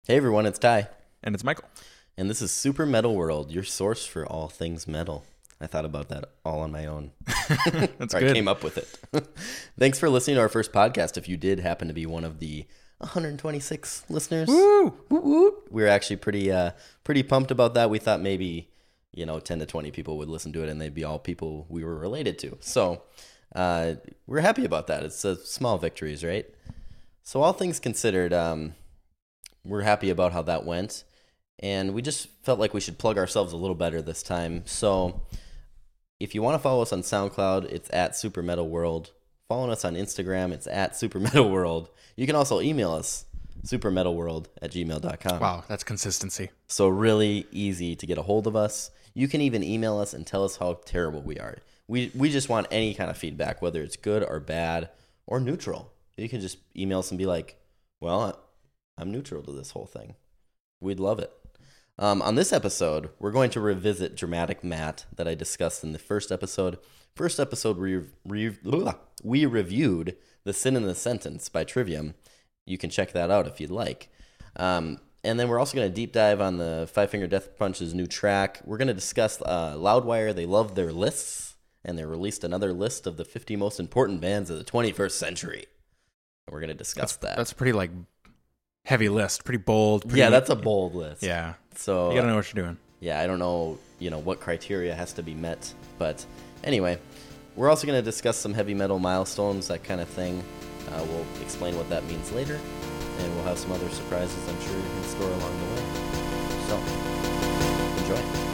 Hey everyone, it's Ty. And it's Michael. And this is Super Metal World, your source for all things metal. I thought about that all on my own. That's or good. I came up with it. Thanks for listening to our first podcast. If you did happen to be one of the 126 listeners, Woo! we're actually pretty pumped about that. We thought maybe 10 to 20 people would listen to it, and they'd be all people we were related to. So we're happy about that. It's small victories, right? So all things considered, we're happy about how that went, and we just felt like we should plug ourselves a little better this time. So if you want to follow us on SoundCloud, it's at Super Metal World. Following us on Instagram, it's at Super Metal World. You can also email us, supermetalworld@gmail.com. Wow, that's consistency. So really easy to get a hold of us. You can even email us and tell us how terrible we are. We just want any kind of feedback, whether it's good or bad or neutral. You can just email us and be like, well, I'm neutral to this whole thing. We'd love it. On this episode, we're going to revisit Dramatic Matt that I discussed in the first episode. First episode, we reviewed The Sin in the Sentence by Trivium. You can check that out if you'd like. And then we're also going to deep dive on the Five Finger Death Punch's new track. We're going to discuss Loudwire. They love their lists, and they released another list of the 50 most important bands of the 21st century. And we're going to discuss that. That's pretty heavy list, pretty bold. Yeah, that's a bold list. Yeah. So You got to know what you're doing. Yeah, I don't know, what criteria has to be met. But anyway, we're also going to discuss some heavy metal milestones, that kind of thing. We'll explain what that means later. And we'll have some other surprises, I'm sure, in store along the way. So, enjoy.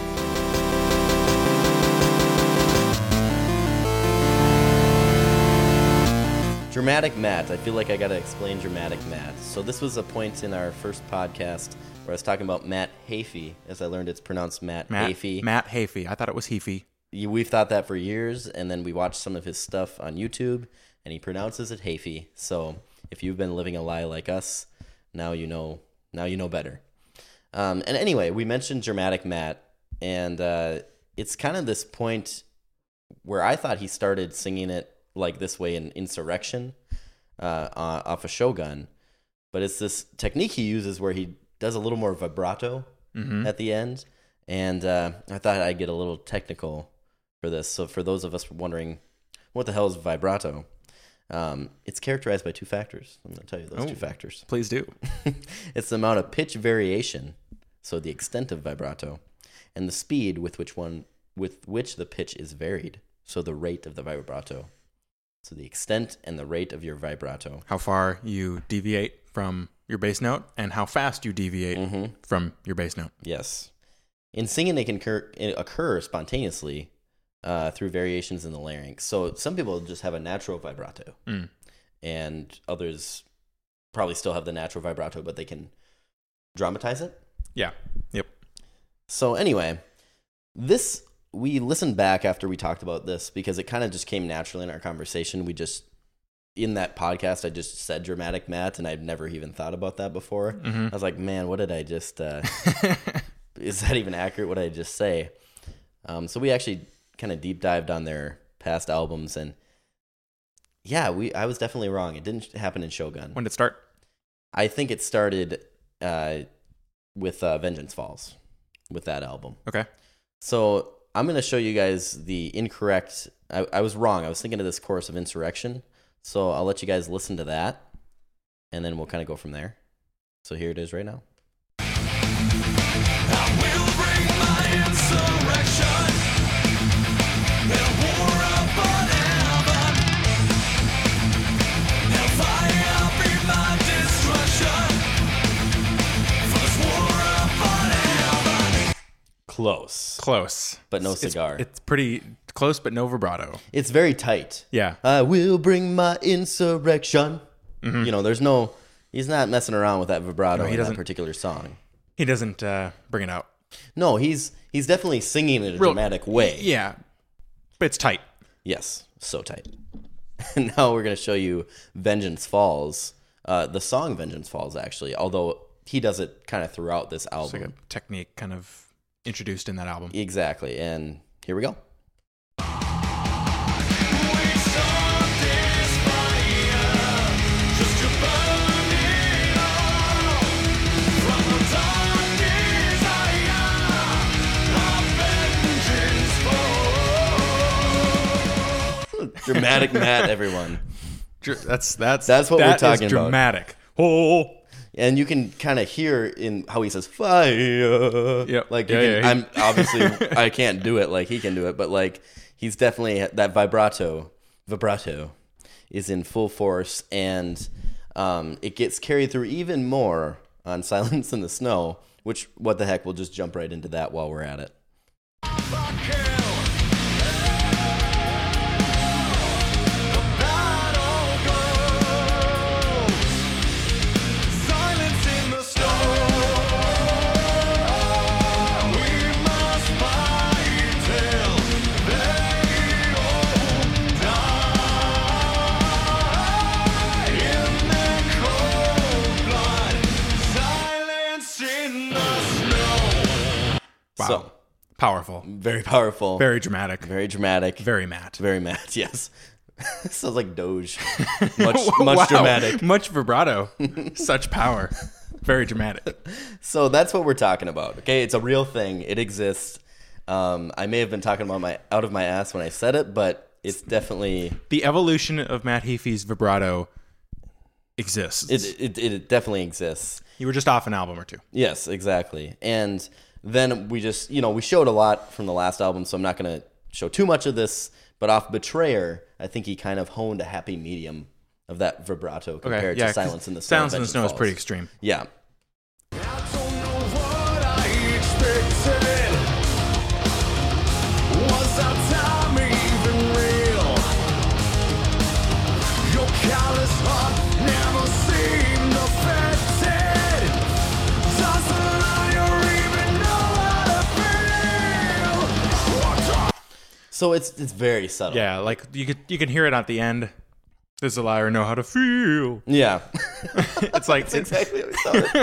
Dramatic Matt. I feel like I got to explain Dramatic Matt. So this was a point in our first podcast where I was talking about Matt Heafy. As I learned, it's pronounced Matt Heafy. Matt Heafy. I thought it was Heafy. We've thought that for years, and then we watched some of his stuff on YouTube, and he pronounces it Heafy. So if you've been living a lie like us, now you know better. And anyway, we mentioned Dramatic Matt, and it's kind of this point where I thought he started singing it like this way in Insurrection off of Shogun, but it's this technique he uses where he does a little more vibrato at the end, and I thought I'd get a little technical for this. So for those of us wondering what the hell is vibrato, it's characterized by two factors. I'm going to tell you those two factors. Please do. It's the amount of pitch variation, so the extent of vibrato, and the speed with which the pitch is varied, so the rate of the vibrato. So the extent and the rate of your vibrato. How far you deviate from your bass note and how fast you deviate from your bass note. Yes. In singing, they can occur spontaneously through variations in the larynx. So some people just have a natural vibrato, and others probably still have the natural vibrato, but they can dramatize it. Yeah. Yep. So anyway, we listened back after we talked about this because it kind of just came naturally in our conversation. In that podcast, I just said Dramatic Matt, and I've never even thought about that before. I was like, man, what did I just, is that even accurate, what did I just say? So we actually kind of deep dived on their past albums, and yeah, I was definitely wrong. It didn't happen in Shogun. When did it start? I think it started with Vengeance Falls, with that album. Okay. So I'm going to show you guys the incorrect... I was wrong. I was thinking of this chorus of Insurrection. So I'll let you guys listen to that, and then we'll kind of go from there. So here it is right now. I will bring my insurrection. They'll war upon heaven. Hellfire be my destruction. For this war upon heaven. Close. But no cigar. It's pretty close, but no vibrato. It's very tight. Yeah. I will bring my insurrection. He's not messing around with that vibrato in that particular song. He doesn't bring it out. No, he's definitely singing in a dramatic way. Yeah. But it's tight. Yes, so tight. And now we're going to show you Vengeance Falls. The song Vengeance Falls, actually, although he does it kind of throughout this album. It's like a technique kind of introduced in that album. Exactly. And here we go. Just to burn it all from Dramatic Matt, everyone. That's what we're talking about. Dramatic. Oh. And you can kind of hear in how he says fire. Yep. Like Yeah, I'm obviously I can't do it like he can do it, but like he's definitely that vibrato is in full force, and it gets carried through even more on Silence in the Snow, which what the heck, we'll just jump right into that while we're at it. Wow. So Powerful. very powerful, Very dramatic. very dramatic, Very Matt. very mad. Yes, sounds like Doge. Much Wow. dramatic. Much vibrato. Such power. Very dramatic. So that's what we're talking about. Okay, it's a real thing. It exists. I may have been talking about out of my ass when I said it, but it's definitely The evolution of Matt Heafy's vibrato exists. it definitely exists. You were just off an album or two. Yes, exactly. And then we just we showed a lot from the last album, so I'm not going to show too much of this. But off Betrayer, I think he kind of honed a happy medium of that vibrato compared to Silence in the Snow. Silence in the Vengeance Snow is Falls. pretty extreme. Yeah. I don't know what I expected. Was our time even real? Your callous heart never seemed affected. Doesn't liar even know how to feel. So it's very subtle. Yeah, like you can hear it at the end. Does the liar know how to feel? Yeah. It's like That's exactly what we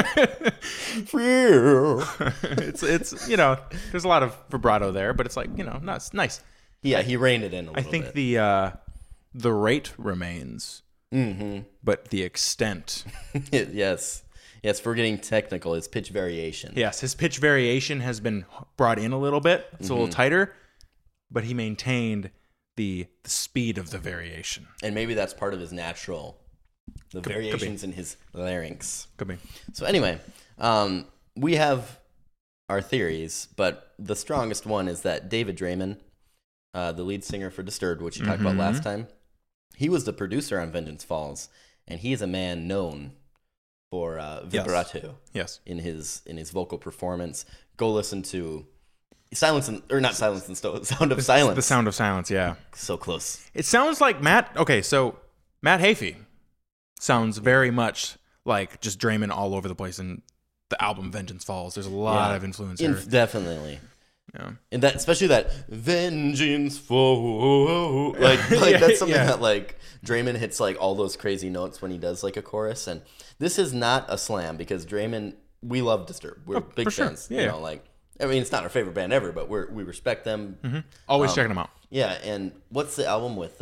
thought. it's there's a lot of vibrato there, but it's like nice. Yeah, he reined it in a I little think bit. the rate remains, but the extent. Yes. Yes, we're getting technical. It's pitch variation. Yes, his pitch variation has been brought in a little bit. It's a little tighter, but he maintained the speed of the variation. And maybe that's part of his natural, the variations in his larynx. Could be. So anyway, we have our theories, but the strongest one is that David Draymond, the lead singer for Disturbed, which you talked about last time, he was the producer on Vengeance Falls, and he is a man known for vibrato Yes. in his vocal performance. Go listen to Sound of Silence. The Sound of Silence, yeah. So close. It sounds like Matt Heafy sounds very much like just Draymond all over the place in the album Vengeance Falls. There's a lot of influence here. Definitely. Yeah. And that, especially that Vengeance Falls, like that's something that like Draymond hits like all those crazy notes when he does like a chorus. And this is not a slam because Draymond, we love Disturbed. We're big for sure. fans. Yeah. You know, like, I mean, it's not our favorite band ever, but we respect them. Always checking them out. Yeah. And what's the album with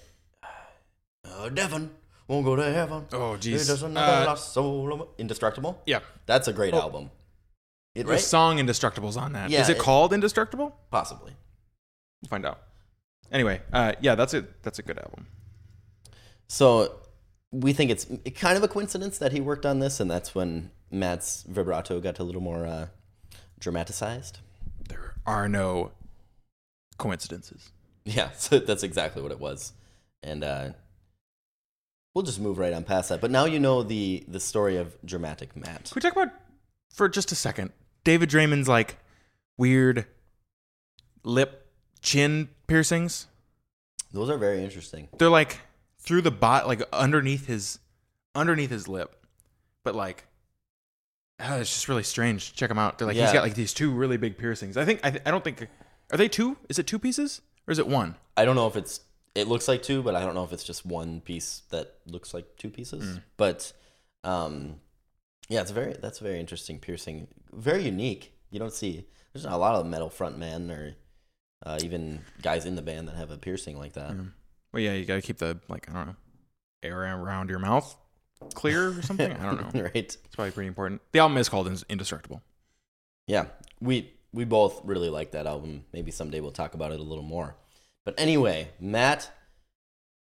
Devin won't go to heaven? Oh, jeez. There's another lost soul. Indestructible. Yeah. That's a great album. The Right? song Indestructible's on that. Yeah, Is it called Indestructible? Possibly. We'll find out. Anyway, that's a good album. So we think it's kind of a coincidence that he worked on this, and that's when Matt's vibrato got a little more dramatized. There are no coincidences. Yeah, so that's exactly what it was. And we'll just move right on past that. But now you know the story of Dramatic Matt. Can we talk about, for just a second, David Draymond's like weird lip chin piercings? Those are very interesting. They're like through the like underneath his lip, but like it's just really strange. Check them out. They're like he's got like these two really big piercings. I don't think are they two? Is it two pieces or is it one? I don't know if it looks like two, but I don't know if it's just one piece that looks like two pieces. But yeah, that's a very interesting piercing. Very unique. You don't see there's not a lot of metal frontmen or even guys in the band that have a piercing like that. Well, yeah, you gotta keep the like I don't know air around your mouth clear or something. I don't know. Right. It's probably pretty important. The album is called Indestructible. Yeah, we both really like that album. Maybe someday we'll talk about it a little more. But anyway, Matt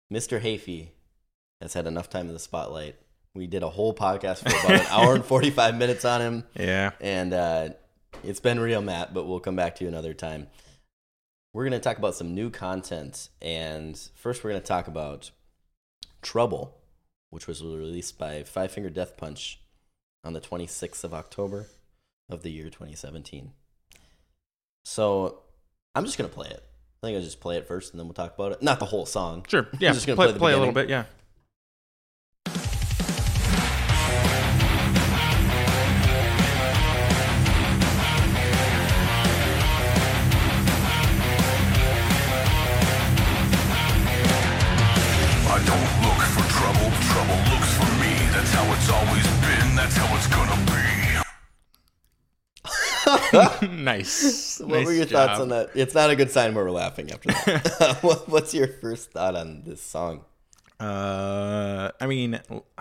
Mr. Hafey has had enough time in the spotlight. We did a whole podcast for about an hour and 45 minutes on him. Yeah. And it's been real, Matt, but we'll come back to you another time. We're going to talk about some new content. And first, we're going to talk about Trouble, which was released by Five Finger Death Punch on the 26th of October of the year 2017. So I'm just going to play it. I think I'll just play it first, and then we'll talk about it. Not the whole song. Sure. Yeah. I'm just going to play a little bit. Yeah. I don't look for trouble, trouble looks for me. That's how it's always been, that's how it's gonna be. Nice. What were your thoughts on that? It's not a good sign where we're laughing after that. What's your first thought on this song? I mean,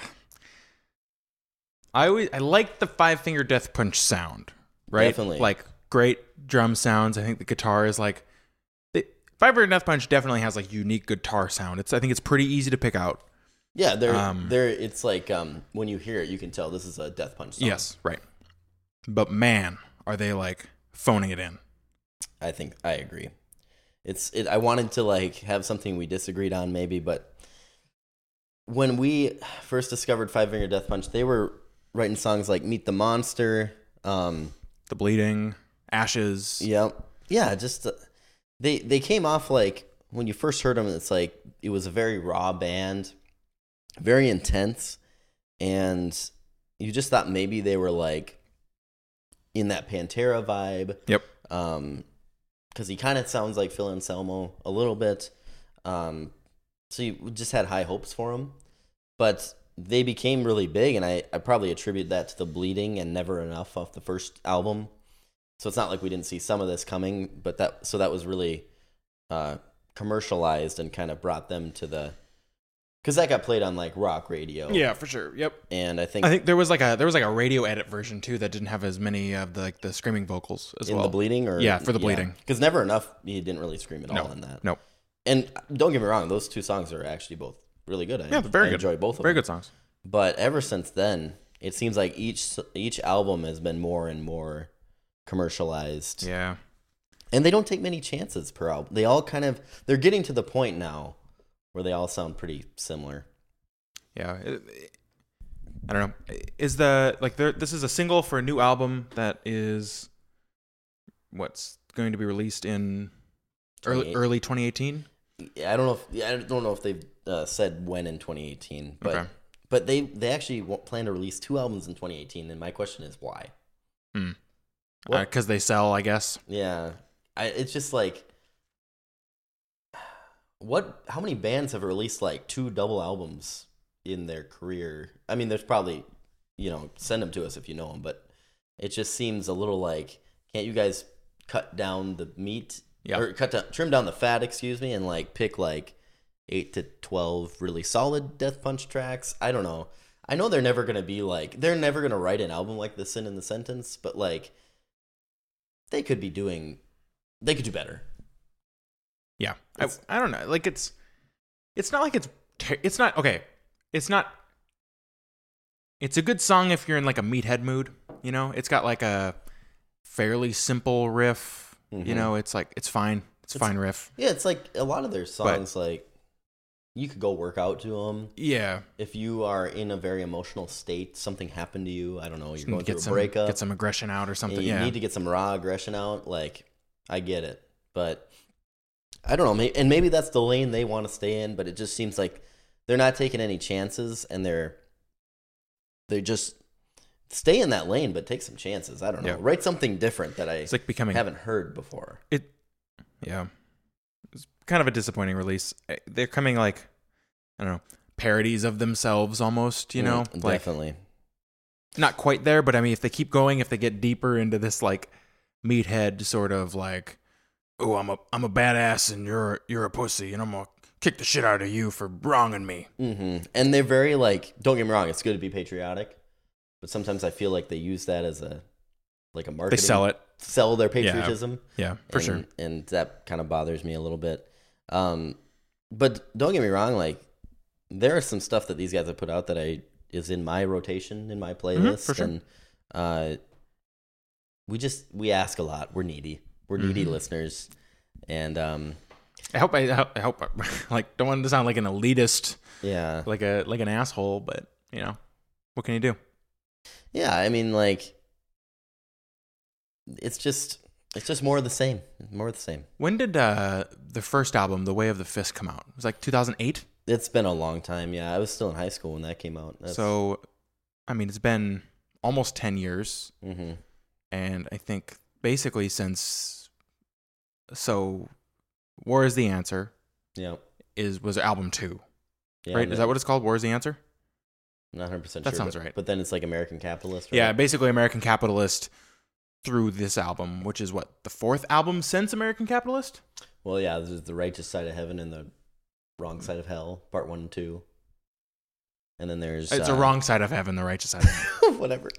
I like the Five Finger Death Punch sound, right? Definitely. Like great drum sounds. I think the guitar is like Five Finger Death Punch definitely has like unique guitar sound. I think it's pretty easy to pick out. Yeah, they're it's like when you hear it, you can tell this is a Death Punch song. Yes, right. But man, are they like phoning it in? I think I agree. I wanted to like have something we disagreed on maybe, but when we first discovered Five Finger Death Punch, they were writing songs like Meet the Monster, The Bleeding, Ashes. Yep. Yeah, just they came off like when you first heard them, it's like it was a very raw band, very intense, and you just thought maybe they were like in that Pantera vibe. Yep. Because he kind of sounds like Phil Anselmo a little bit. So you just had high hopes for him. But they became really big, and I probably attribute that to The Bleeding and Never Enough off the first album. So it's not like we didn't see some of this coming, but that was really commercialized and kind of brought them to the... Because that got played on like rock radio. Yeah, for sure. Yep. And I think there was like a radio edit version too that didn't have as many of the screaming vocals as in well. The Bleeding, or for The Bleeding. Because Never Enough, he didn't really scream at all in that. No. And don't get me wrong, those two songs are actually both really good. They're very good. I enjoy both of them. Very good songs. But ever since then, it seems like each album has been more and more commercialized. Yeah. And they don't take many chances per album. They all they're getting to the point now where they all sound pretty similar. Yeah. I don't know. Is this is a single for a new album that is what's going to be released in early 2018? I don't know if they've said when in 2018, but okay. But they actually plan to release 2 albums in 2018, and my question is why? Because they sell, I guess. Yeah, it's just like how many bands have released like 2 double albums in their career? I mean, there's probably, send them to us if you know them, but it just seems a little like, can't you guys cut down the meat? Yeah. Or trim down the fat, excuse me, and like pick like 8 to 12 really solid Death Punch tracks. I don't know. I know they're never gonna write an album like this in the sentence, but like they could do better. Yeah, I don't know. Like it's not like it's not okay. It's not. It's a good song if you're in like a Meathead mood. It's got like a fairly simple riff. Mm-hmm. It's like it's fine. It's a fine riff. Yeah, it's like a lot of their songs. Like you could go work out to them. Yeah. If you are in a very emotional state, something happened to you. I don't know. You're going through a breakup. Get some aggression out or something. You need to get some raw aggression out. Like I get it, but I don't know. And maybe that's the lane they want to stay in. But it just seems like they're not taking any chances, and they're just stay in that lane, but take some chances. I don't know. Yeah. Write something different that it's like haven't heard before. Yeah. It's kind of a disappointing release. They're coming like, I don't know, parodies of themselves almost, like, definitely. Not quite there, but I mean, if they keep going, if they get deeper into this like Meathead sort of like, oh, I'm a badass and you're a pussy and I'm gonna kick the shit out of you for wronging me. Mm-hmm. And they're very like, don't get me wrong, it's good to be patriotic, but sometimes I feel like they use that as a marketing. They sell their patriotism. Yeah, for sure. And that kind of bothers me a little bit. But don't get me wrong, like there is some stuff that these guys have put out that is in my rotation in my playlist, for sure. And we ask a lot. We're needy. We're needy listeners, and I hope like don't want to sound like an elitist, yeah, like an asshole, but what can you do? yeah. I mean, like it's just more of the same. More of the same. When did the first album, The Way of the Fist, come out? It was like 2008. It's been a long time. Yeah, I was still in high school when that came out. So, I mean, it's been almost 10 years, and I think basically since War is the Answer. Yeah. Was album 2. Yeah, right? Is that what it's called? War is the Answer? I'm not 100% sure. That sounds right. But then it's like American Capitalist, right? Yeah, basically American Capitalist through this album, which is what, the 4th album since American Capitalist? Well, yeah, there's The Righteous Side of Heaven and The Wrong Side of Hell, part 1 and 2. And then there's... It's a Wrong Side of Heaven, The Righteous Side of Heaven. Whatever.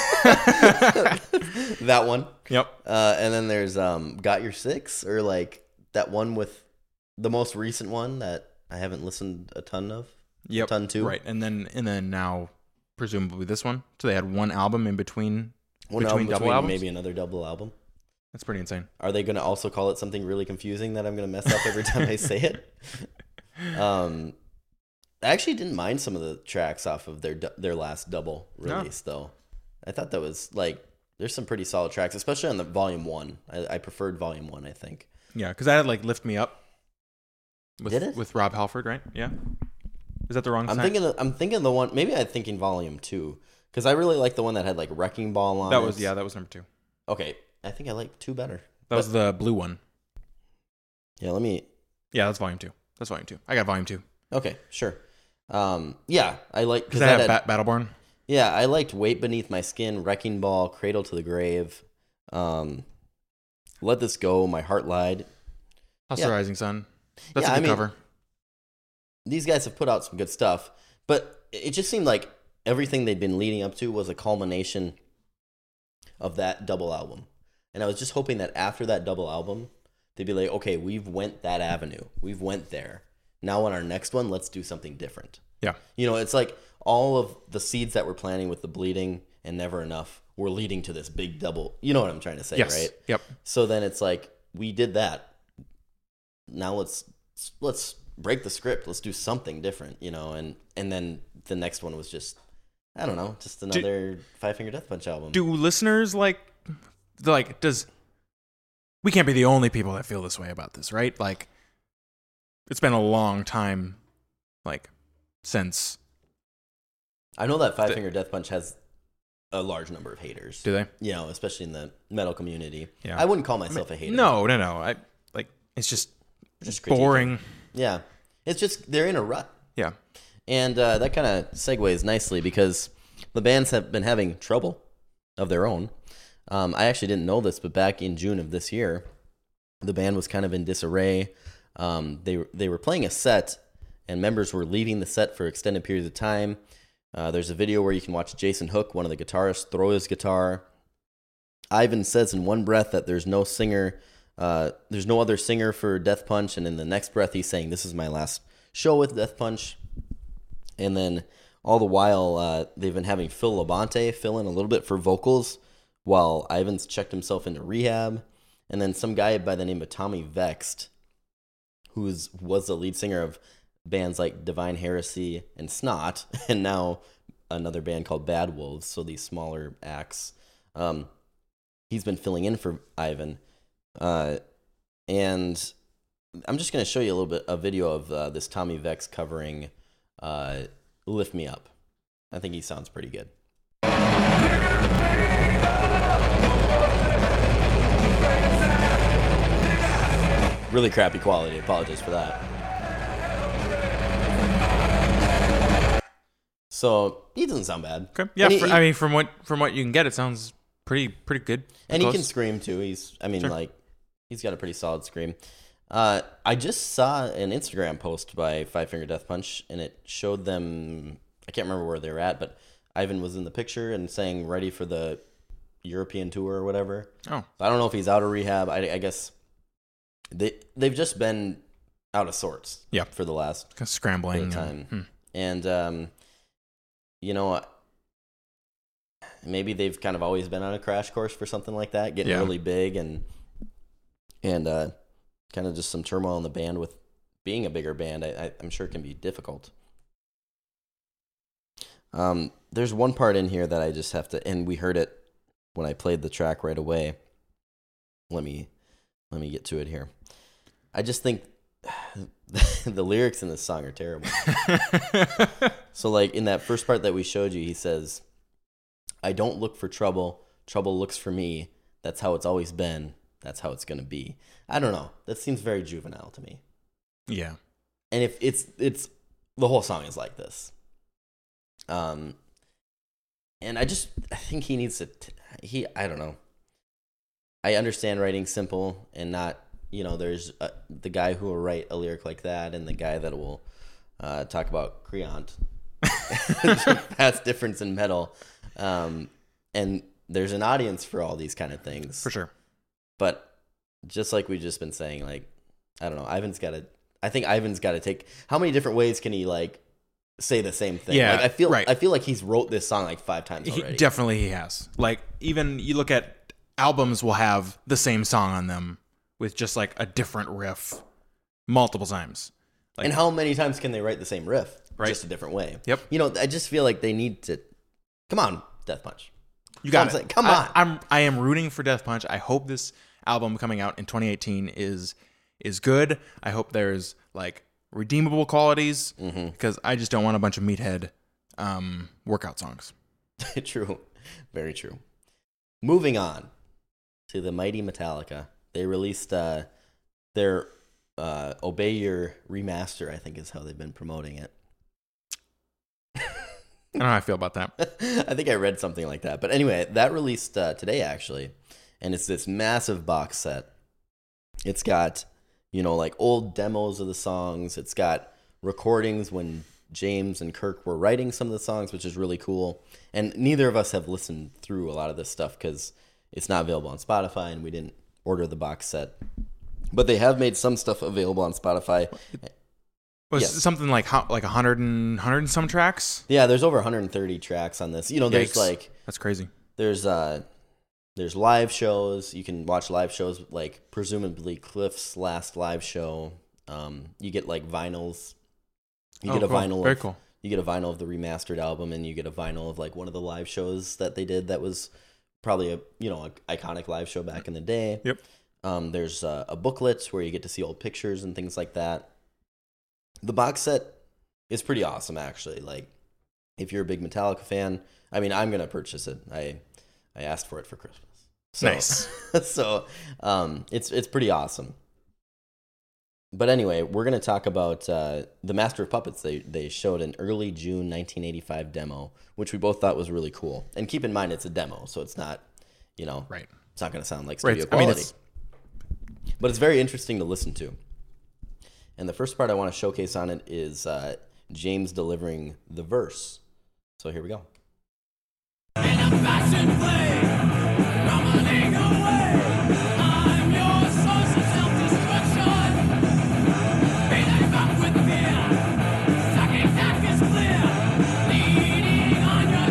That one. Yep. And then there's Got Your Six, or like that one with the most recent one that I haven't listened a ton of. Yep. A ton to. Right. And then now presumably this one. So they had one album in between double albums? Maybe another double album. That's pretty insane. Are they going to also call it something really confusing that I'm going to mess up every time I say it? I actually didn't mind some of the tracks off of their last double release, though. I thought that was like, there's some pretty solid tracks, especially on the Volume 1. I preferred Volume 1, I think. Yeah, because I had like Lift Me Up. Did it? With Rob Halford, right? Yeah. Is that the wrong I'm side? thinking the one, maybe I'm thinking Volume 2, because I really like the one that had like Wrecking Ball on that it. That was number 2. Okay, I think I like 2 better. That was the blue one. Yeah, Yeah, that's Volume 2. I got Volume 2. Okay, sure. Yeah, I like... Because I had Battleborn. Yeah, I liked Weight Beneath My Skin, Wrecking Ball, Cradle to the Grave, Let This Go, My Heart Lied. House of Rising Sun. That's a good cover. These guys have put out some good stuff, but it just seemed like everything they'd been leading up to was a culmination of that double album. And I was just hoping that after that double album, they'd be like, okay, we've went that avenue. We've went there. Now on our next one, let's do something different. Yeah. It's like all of the seeds that we're planting with the Bleeding and Never Enough were leading to this big double. You know what I'm trying to say, yes. Right? Yep. So then it's like, we did that. Now let's break the script. Let's do something different, and then the next one was just, I don't know, just another Five Finger Death Punch album. Do listeners we can't be the only people that feel this way about this, right? Like, it's been a long time, like, since. I know that Five Finger Death Punch has a large number of haters. Do they? Especially in the metal community. Yeah. I wouldn't call myself a hater. No. It's just boring. Yeah. It's just, they're in a rut. Yeah. And that kind of segues nicely because the bands have been having trouble of their own. I actually didn't know this, but back in June of this year, the band was kind of in disarray. They were playing a set, and members were leaving the set for extended periods of time. There's a video where you can watch Jason Hook, one of the guitarists, throw his guitar. Ivan says in one breath that there's no other singer for Death Punch, and in the next breath he's saying, this is my last show with Death Punch. And then all the while, they've been having Phil Labonte fill in a little bit for vocals while Ivan's checked himself into rehab. And then some guy by the name of Tommy Vexed, who was the lead singer of bands like Divine Heresy and Snot, and now another band called Bad Wolves, so these smaller acts. He's been filling in for Ivan. And I'm just going to show you a video of this Tommy Vex covering Lift Me Up. I think he sounds pretty good. Really crappy quality. Apologize for that. So he doesn't sound bad. Okay. Yeah. From what you can get, it sounds pretty good. And he can scream too. He's got a pretty solid scream. I just saw an Instagram post by Five Finger Death Punch, and it showed them, I can't remember where they were at, but Ivan was in the picture and saying ready for the European tour or whatever. Oh. So I don't know if he's out of rehab. I guess they've just been out of sorts. Yeah. For the last Kind of scrambling time. And you know, maybe they've kind of always been on a crash course for something like that, getting really big and kind of just some turmoil in the band with being a bigger band. I'm sure it can be difficult. There's one part in here that I just have to, and we heard it when I played the track right away. Let me get to it here. I just think the lyrics in this song are terrible. So like in that first part that we showed you, he says, "I don't look for trouble. Trouble looks for me. That's how it's always been. That's how it's going to be." I don't know. That seems very juvenile to me. Yeah. And if it's the whole song is like this. And I think he needs to, I don't know. I understand writing simple and not, there's the guy who will write a lyric like that and the guy that will talk about Creont. Vast difference in metal. And there's an audience for all these kind of things. For sure. But just like we've just been saying, like, I don't know, Ivan's got to take, how many different ways can he like say the same thing? Yeah, like, I feel like he's wrote this song like 5 times already. He has. Like, even you look at albums will have the same song on them with just like a different riff multiple times. Like, and how many times can they write the same riff? Right. Just a different way. Yep. I just feel like they need to, come on, Death Punch. You got it. Come on. I am rooting for Death Punch. I hope this album coming out in 2018 is good. I hope there's like redeemable qualities because I just don't want a bunch of meathead workout songs. True. Very true. Moving on to the mighty Metallica. They released their Obey Your remaster, I think is how they've been promoting it. I don't know how I feel about that. I think I read something like that. But anyway, that released today, actually. And it's this massive box set. It's got, like old demos of the songs. It's got recordings when James and Kirk were writing some of the songs, which is really cool. And neither of us have listened through a lot of this stuff because it's not available on Spotify and we didn't order the box set. But they have made some stuff available on Spotify. Was something like 100 and some tracks? Yeah, there's over 130 tracks on this. There's like... That's crazy. There's live shows. You can watch live shows, like presumably Cliff's last live show. You get like vinyls. You get a vinyl. Very cool. You get a vinyl of the remastered album, and you get a vinyl of like one of the live shows that they did. That was probably a iconic live show back in the day. Yep. There's a booklet where you get to see old pictures and things like that. The box set is pretty awesome, actually. Like, if you're a big Metallica fan, I mean, I'm gonna purchase it. I asked for it for Christmas. So, nice. So, it's pretty awesome. But anyway, we're gonna talk about the Master of Puppets. They showed an early June 1985 demo, which we both thought was really cool. And keep in mind, it's a demo, so it's not, right. It's not gonna sound like studio quality. But it's very interesting to listen to. And the first part I want to showcase on it is James delivering the verse. So here we go. In a fashion play, running away, I'm your source of self-destruction. Bathing up with fear, sucking back is clear, leaning on your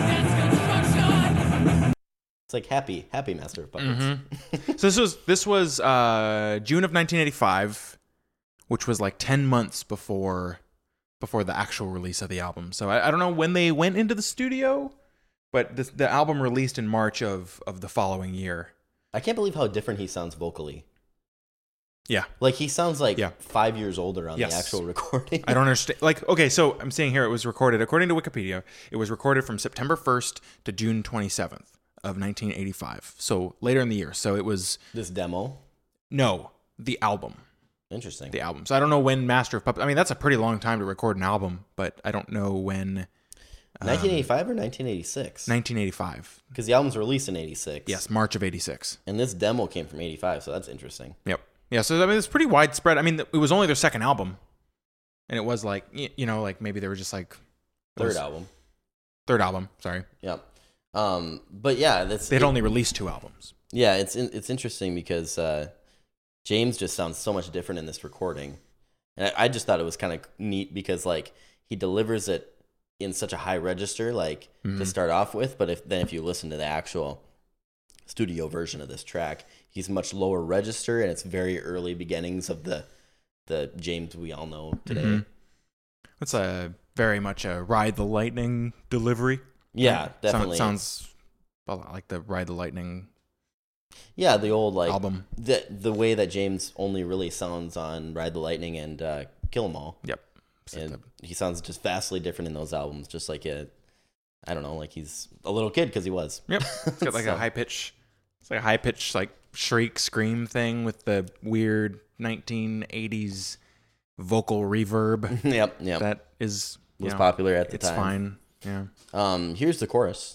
dense construction. It's like happy Master of Puppets. Mm-hmm. So this was June of 1985. Which was like 10 months before the actual release of the album. So I don't know when they went into the studio, but the album released in March of the following year. I can't believe how different he sounds vocally. Yeah. Like, he sounds like 5 years older on the actual recording. I don't understand. Like, okay, so I'm saying here it was recorded, according to Wikipedia, it was recorded from September 1st to June 27th of 1985. So later in the year. So it was... This demo? No, the album. Interesting. The album. So I don't know when Master of Puppets... I mean, that's a pretty long time to record an album, but I don't know when... 1985 or 1986? 1985. Because the album's released in 86. Yes, March of 86. And this demo came from 85, so that's interesting. Yep. Yeah, so I mean, it's pretty widespread. I mean, it was only their second album. And it was like, like maybe they were just like... Third album, sorry. Yep. But yeah, they'd only released 2 albums. Yeah, it's interesting because... James just sounds so much different in this recording. And I just thought it was kind of neat because like he delivers it in such a high register, like to start off with. But if you listen to the actual studio version of this track, he's much lower register, and it's very early beginnings of the James we all know today. It's a very much a Ride the Lightning delivery. Yeah, definitely. Sounds a lot like the Ride the Lightning. Yeah, the old like album. The way that James only really sounds on Ride the Lightning and Kill 'Em All. Yep. And he sounds just vastly different in those albums, just like I don't know, like he's a little kid because he was. Yep. It's got like a high pitch. It's like a high pitch like shriek scream thing with the weird 1980s vocal reverb. Yep. That was popular at the time. It's fine. Yeah. Here's the chorus.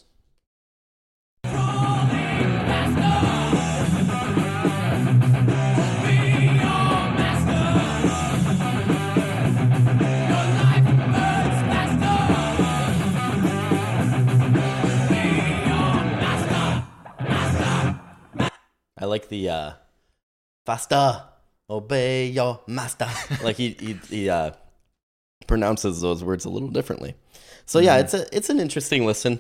I like the faster, obey your master. Like he pronounces those words a little differently. So yeah, it's an interesting listen.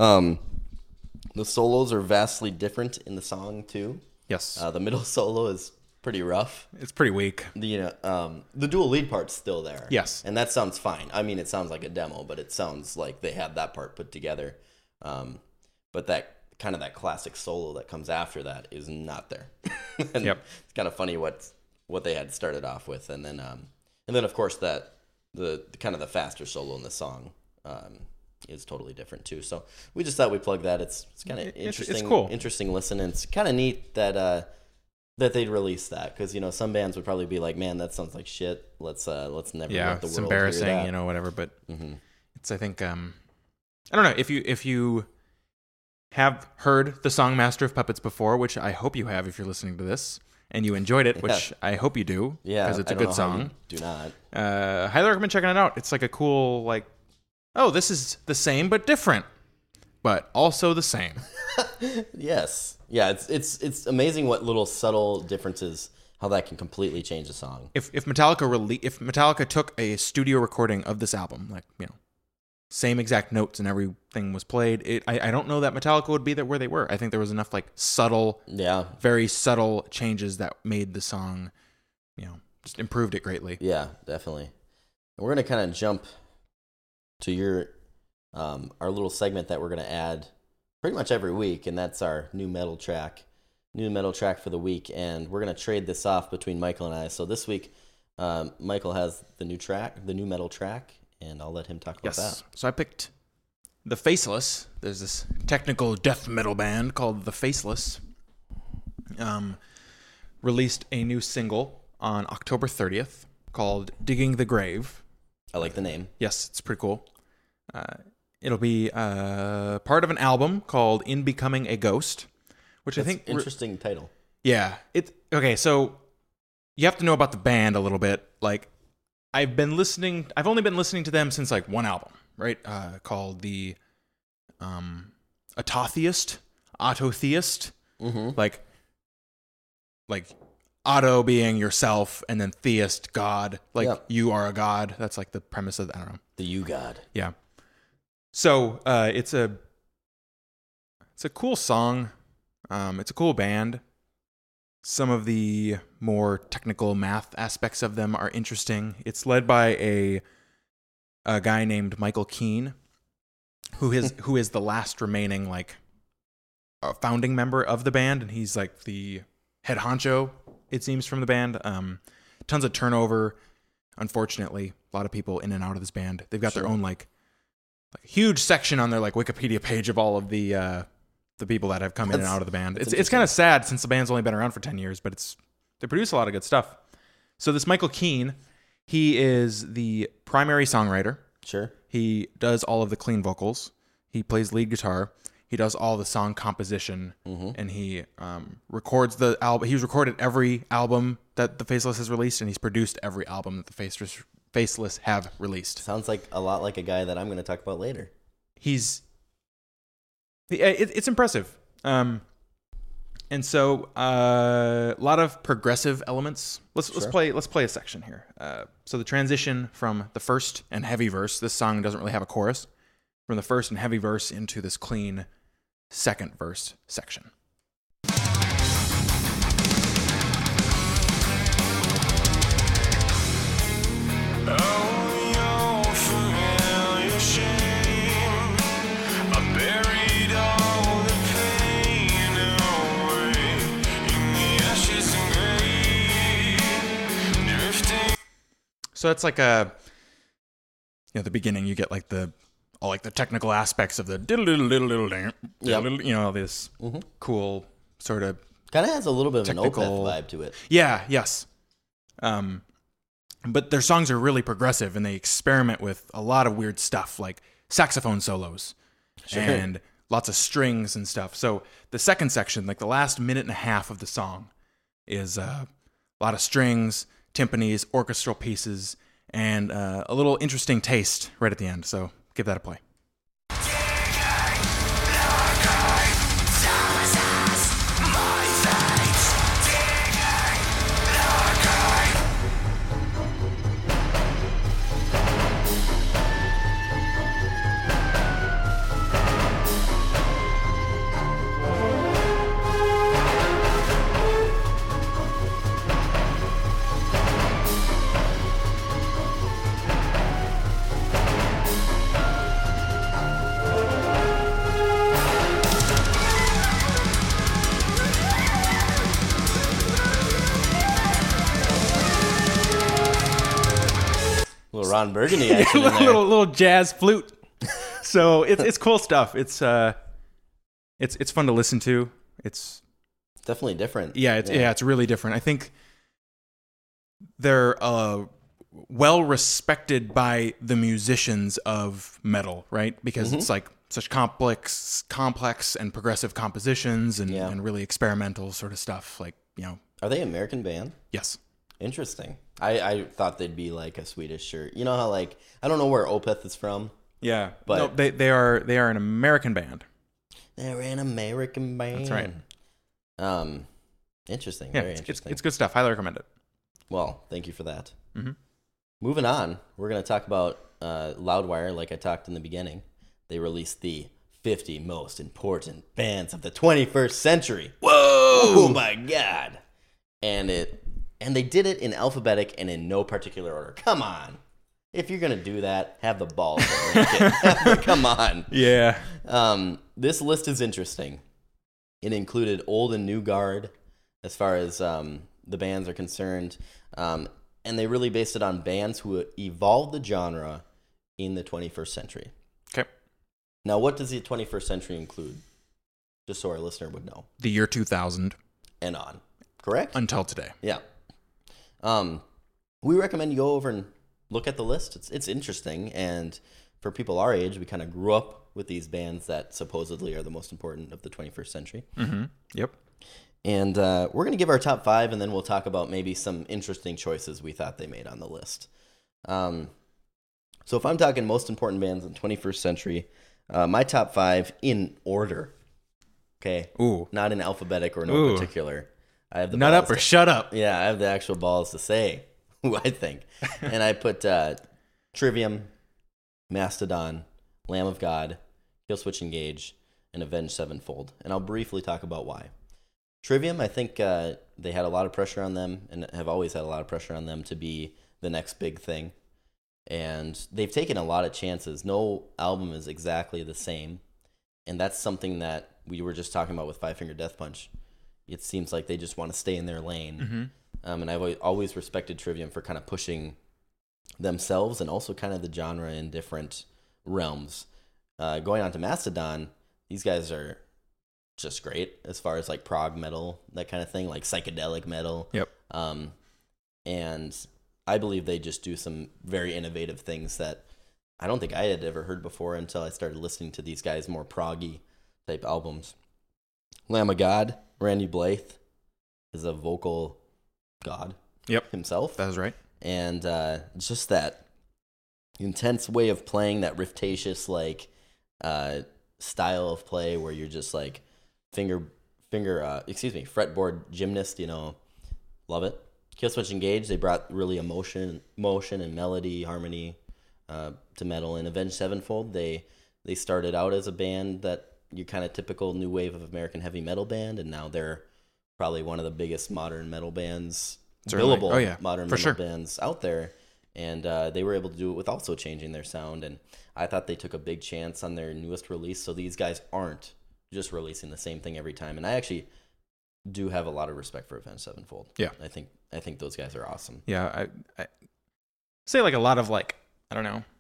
The solos are vastly different in the song too. Yes. The middle solo is pretty rough. It's pretty weak. The dual lead part's still there. Yes. And that sounds fine. I mean, it sounds like a demo, but it sounds like they had that part put together. But that kind of that classic solo that comes after that is not there. And it's kind of funny what they had started off with, and then of course that the kind of the faster solo in the song is totally different too. So we just thought we'd plug that. It's kind of interesting. It's cool. Interesting listen, and it's kind of neat that they'd release that, because some bands would probably be like, man, that sounds like shit. Let's never let the world hear that. It's embarrassing, whatever. But it's I think I don't know if you have heard the song Master of Puppets before, which I hope you have if you're listening to this, and you enjoyed it, which I hope you do, because it's a good song. Do not. Highly recommend checking it out. It's like a cool, like, oh, this is the same but different, but also the same. Yes. Yeah, it's amazing what little subtle differences, how that can completely change a song. If Metallica took a studio recording of this album, like, same exact notes and everything was played, I don't know that Metallica would be there where they were. I think there was enough like subtle, very subtle changes that made the song, just improved it greatly. Yeah, definitely. And we're gonna kind of jump to your our little segment that we're gonna add pretty much every week, and that's our new metal track for the week. And we're gonna trade this off between Michael and I. So this week, Michael has the new metal track, and I'll let him talk about that. So I picked The Faceless. There's this technical death metal band called The Faceless. Released a new single on October 30th called Digging the Grave. I like the name. Yes, it's pretty cool. It'll be part of an album called In Becoming a Ghost, which I think... interesting title. Yeah. Okay, so you have to know about the band a little bit. Like, I've only been listening to them since like one album, right? Called the Autotheist. Like Auto being yourself, and then theist, God. Like you are a god. That's like the premise of, I don't know. The you god. Yeah. So it's a cool song. It's a cool band. Some of the more technical math aspects of them are interesting. It's led by a guy named Michael Keane, who is the last remaining like founding member of the band, and he's like the head honcho, it seems, from the band. Tons of turnover, unfortunately. A lot of people in and out of this band. They've got their own like huge section on their like Wikipedia page of all of the people that have come in and out of the band. It's kind of sad since the band's only been around for 10 years, but they produce a lot of good stuff. So this Michael Keane, he is the primary songwriter. Sure. He does all of the clean vocals. He plays lead guitar. He does all the song composition, and he records the album. He's recorded every album that the Faceless has released, and he's produced every album that the Faceless have released. Sounds like a lot like a guy that I'm going to talk about later. It's impressive. And so a lot of progressive elements. Let's play a section here. So the transition from the first and heavy verse. This song doesn't really have a chorus. From the first and heavy verse into this clean second verse section. So it's like the beginning. You get like all the technical aspects of the all this cool sort of kind of has a little bit of technical, an Opeth vibe to it. Yeah, yes. But their songs are really progressive, and they experiment with a lot of weird stuff, like saxophone solos and lots of strings and stuff. So the second section, like the last minute and a half of the song, is a lot of strings, timpanis, orchestral pieces, and a little interesting taste right at the end. So give that a play. Ron Burgundy action in there. little jazz flute. So it's cool stuff. It's fun to listen to. It's definitely different. Yeah, it's really different. I think they're well respected by the musicians of metal, right? Because it's like such complex and progressive compositions and really experimental sort of stuff. Like, Are they an American band? Yes. Interesting. I thought they'd be like a Swedish shirt. You know how I don't know where Opeth is from. Yeah, but no, they are an American band. They're an American band. That's right. Interesting. Yeah, Very interesting. It's good stuff. Highly recommend it. Well, thank you for that. Mm-hmm. Moving on, we're going to talk about Loudwire. Like I talked in the beginning, they released the 50 most important bands of the 21st century. Whoa! Oh my God! And they did it in alphabetic and in no particular order. Come on. If you're going to do that, have the balls to make it. Come on. Yeah. This list is interesting. It included old and new guard as far as the bands are concerned. And they really based it on bands who evolved the genre in the 21st century. Okay. Now, what does the 21st century include? Just so our listener would know. The year 2000. And on. Correct? Until today. Yeah. We recommend you go over and look at the list. It's interesting, and for people our age, we kind of grew up with these bands that supposedly are the most important of the 21st century. Mm-hmm. Yep. And we're going to give our top 5, and then we'll talk about maybe some interesting choices we thought they made on the list. So if I'm talking most important bands in the 21st century, my top 5 in order. Okay? Ooh. Not in alphabetic or no particular. I have the Nut up or shut up. Yeah, I have the actual balls to say who I think. And I put Trivium, Mastodon, Lamb of God, Killswitch Engage, and Avenged Sevenfold. And I'll briefly talk about why. Trivium, I think they had a lot of pressure on them and have always had a lot of pressure on them to be the next big thing. And they've taken a lot of chances. No album is exactly the same. And that's something that we were just talking about with Five Finger Death Punch. It seems like they just want to stay in their lane. Mm-hmm. And I've always respected Trivium for kind of pushing themselves and also kind of the genre in different realms. Going on to Mastodon, these guys are just great as far as like prog metal, that kind of thing, like psychedelic metal. Yep. And I believe they just do some very innovative things that I don't think I had ever heard before until I started listening to these guys' more proggy type albums. Lamb of God, Randy Blythe is a vocal god himself. That is right. And just that intense way of playing, that riftatious like style of play where you're just like finger fretboard gymnast, love it. Killswitch Engage, they brought really emotion and melody, harmony to metal. And Avenged Sevenfold, they started out as a band that your kind of typical new wave of American heavy metal band, and now they're probably one of the biggest modern metal bands, billable modern metal bands out there. And they were able to do it with also changing their sound. And I thought they took a big chance on their newest release, so these guys aren't just releasing the same thing every time. And I actually do have a lot of respect for Avenged Sevenfold. Yeah. I think those guys are awesome. Yeah, I say like a lot of like, I don't know,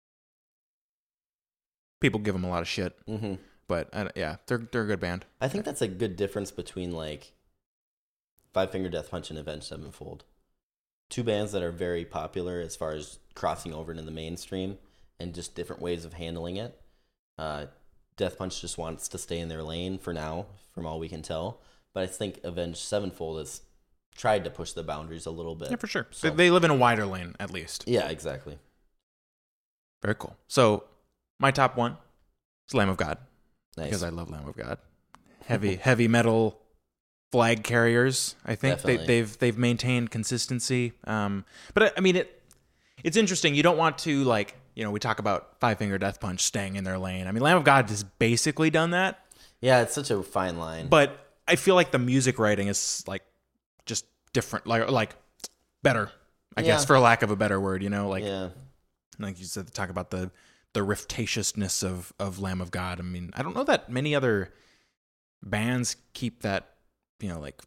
people give them a lot of shit. Mm-hmm. But they're a good band. I think that's a good difference between like Five Finger Death Punch and Avenged Sevenfold. Two bands that are very popular as far as crossing over into the mainstream and just different ways of handling it. Death Punch just wants to stay in their lane for now, from all we can tell. But I think Avenged Sevenfold has tried to push the boundaries a little bit. Yeah, for sure. So, they live in a wider lane, at least. Yeah, exactly. Very cool. So my top one is Lamb of God. Nice. Because I love Lamb of God. Heavy metal flag carriers. I think they've maintained consistency. But I mean it's interesting. You don't want to we talk about Five Finger Death Punch staying in their lane. I mean, Lamb of God has basically done that. Yeah, it's such a fine line. But I feel like the music writing is like just different, like better. I guess for lack of a better word, like you said, talk about the riff-tatiousness of Lamb of God. I mean, I don't know that many other bands keep that, like,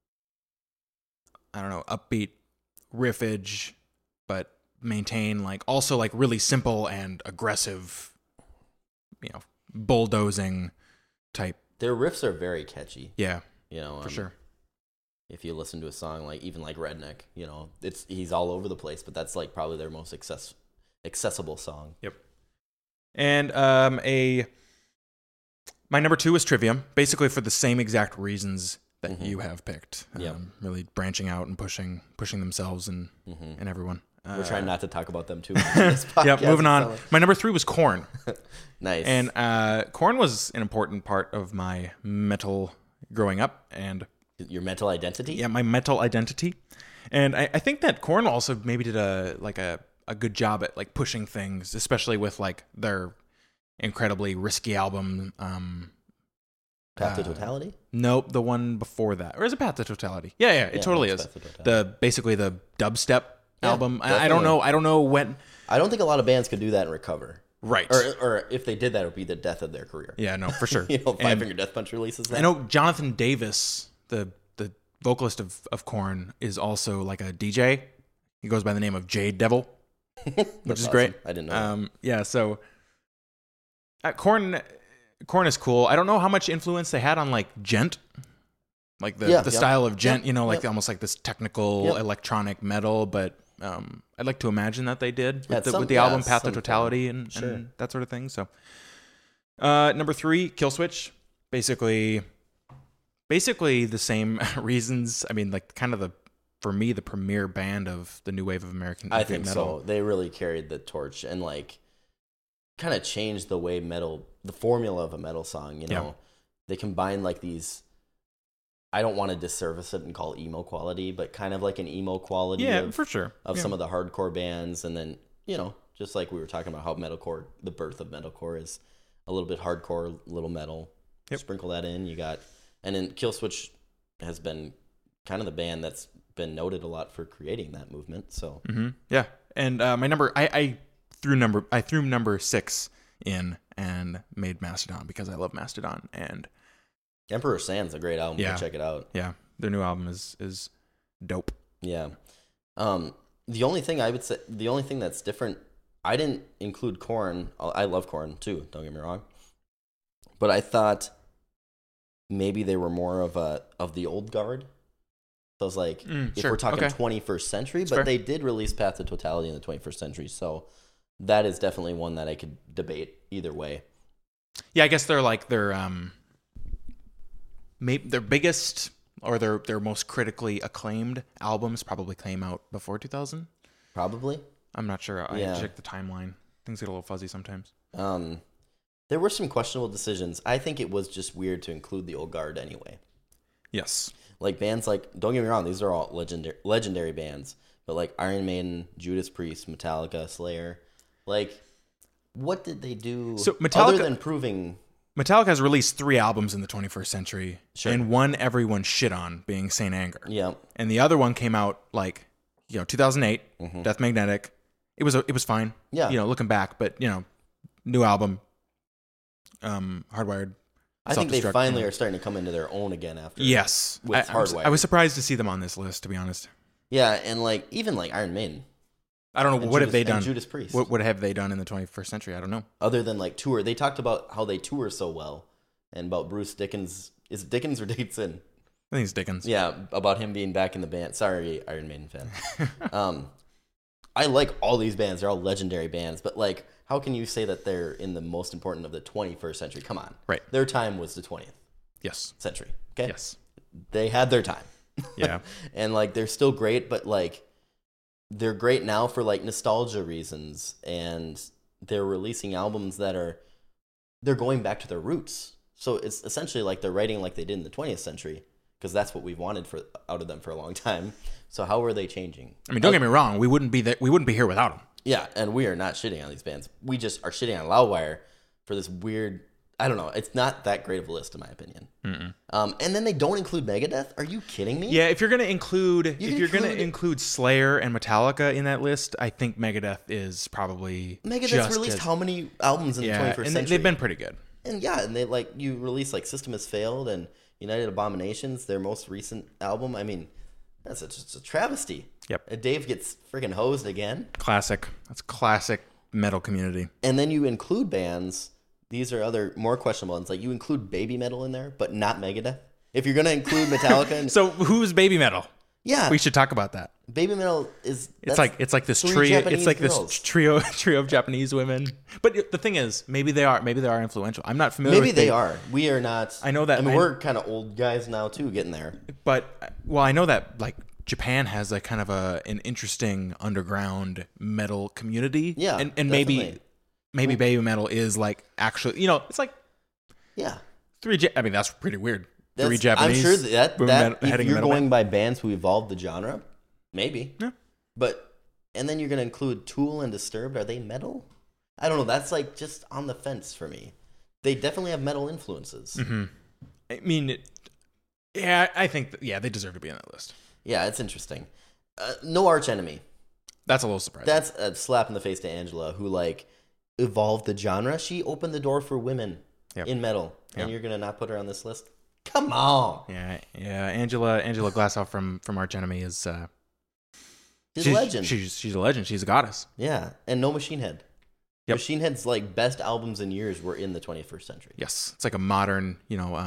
I don't know, upbeat riffage, but maintain like also like really simple and aggressive, bulldozing type. Their riffs are very catchy. Yeah, for sure. If you listen to a song like even like Redneck, he's all over the place, but that's like probably their most accessible song. Yep. And my number 2 is Trivium, basically for the same exact reasons that you have picked. Really branching out and pushing themselves and everyone. We're trying not to talk about them too much in this podcast. Yeah, moving on. My number 3 was Korn. Nice. And Korn was an important part of my metal growing up. And your mental identity? Yeah, my mental identity. And I think that Korn also maybe did a good job at like pushing things, especially with like their incredibly risky album. Path to Totality? Nope, the one before that. Or is it Path to Totality? Yeah, it totally is. Basically the dubstep album. I don't know when. I don't think a lot of bands could do that and recover. Right. Or if they did that, it would be the death of their career. Yeah, no, for sure. Five Finger Death Punch releases that. I know Jonathan Davis, the vocalist of Korn, is also like a DJ. He goes by the name of Jade Devil, which is great. I didn't know. Yeah, so Korn is cool. I don't know how much influence they had on like Gent, like the style of Gent. Almost like this technical electronic metal. But I'd like to imagine that they did with the album Path to Totality and that sort of thing. So number 3, Killswitch, basically the same reasons. I mean, like kind of for me the premier band of the new wave of American metal. I think so. They really carried the torch and like kind of changed the way the formula of a metal song. They combine like these. I don't want to disservice it and call emo quality, but kind of like an emo quality. Yeah, for sure. Of some of the hardcore bands, and then just like we were talking about how metalcore, the birth of metalcore is a little bit hardcore, a little metal. Yep. Sprinkle that in. And then Killswitch has been kind of the band that's been noted a lot for creating that movement. So yeah, and my number, I threw number 6 in and made Mastodon because I love Mastodon, and Emperor Sand's a great album. Check it out. Yeah, their new album is dope. Yeah. The only thing that's different, I didn't include Korn. I love Korn too. Don't get me wrong, but I thought maybe they were more of the old guard. So I was like, if we're talking 21st century, That's but fair. they did release Path to Totality in the 21st century, so that is definitely one that I could debate either way. Yeah, I guess they're like their biggest or their most critically acclaimed albums probably came out before 2000. Probably. I'm not sure. I check the timeline. Things get a little fuzzy sometimes. There were some questionable decisions. I think it was just weird to include the old guard anyway. Yes. Like bands like, don't get me wrong, these are all legendary bands, but like Iron Maiden, Judas Priest, Metallica, Slayer, like what did they do other than proving? Metallica has released 3 albums in the 21st century, Sure. and one everyone shit on, being Saint Anger. Yeah. And the other one came out like 2008, Death Magnetic. It was fine. Yeah. Looking back, but new album, Hardwired. I think they finally are starting to come into their own again after. Yes. With Hardwired. I was surprised to see them on this list, to be honest. Yeah, and like even like Iron Maiden. I don't know, what have they done? Judas Priest. What have they done in the 21st century? I don't know. Other than like tour. They talked about how they tour so well and about Bruce Dickens. Is it Dickens or Dickinson? I think it's Dickens. Yeah, about him being back in the band. Sorry, Iron Maiden fan. I like all these bands. They're all legendary bands. But like, how can you say that they're in the most important of the 21st century? Come on. Right. Their time was the 20th Yes. century. Okay? Yes. They had their time. Yeah. And like, they're still great, but like, they're great now for like nostalgia reasons. And they're releasing albums they're going back to their roots. So it's essentially like they're writing like they did in the 20th century. Because that's what we've wanted out of them for a long time. So how are they changing? I mean, don't get me wrong. We wouldn't be here without them. Yeah, and we are not shitting on these bands. We just are shitting on Loudwire for this weird. I don't know. It's not that great of a list, in my opinion. And then they don't include Megadeth. Are you kidding me? Yeah, if you're gonna include Slayer and Metallica in that list, I think Megadeth is probably Megadeth's released how many albums in the 21st century? They've been pretty good. And yeah, and they like you release like System Has Failed and United Abominations, their most recent album. I mean, that's just a travesty. Yep. And Dave gets freaking hosed again. Classic. That's classic metal community. And then you include bands. These are other more questionable ones. Like you include Baby Metal in there, but not Megadeth. If you're gonna include Metallica, and, so who's Baby Metal? Yeah, we should talk about that. Baby Metal is it's like this trio. It's like this trio of Japanese women. But the thing is, maybe they are influential. I'm not familiar. Maybe they are. We are not. I know that. I mean, we're kind of old guys now too, getting there. But I know that like Japan has like kind of an interesting underground metal community. Yeah, and maybe Baby Metal is like actually, it's like yeah, I mean, that's pretty weird. 3 Japanese. I'm sure that if you're going by bands who evolved the genre, maybe. Yeah. But and then you're gonna include Tool and Disturbed. Are they metal? I don't know. That's like just on the fence for me. They definitely have metal influences. Mm-hmm. I mean, I think they deserve to be on that list. Yeah, it's interesting. No Arch Enemy. That's a little surprising. That's a slap in the face to Angela, who like evolved the genre. She opened the door for women in metal, and you're gonna not put her on this list? Come on. Yeah. Angela Glassow from Arch Enemy is she's a legend. She's a legend. She's a goddess. Yeah, and no Machine Head. Yep. Machine Head's like best albums in years were in the 21st century. Yes, it's like a modern,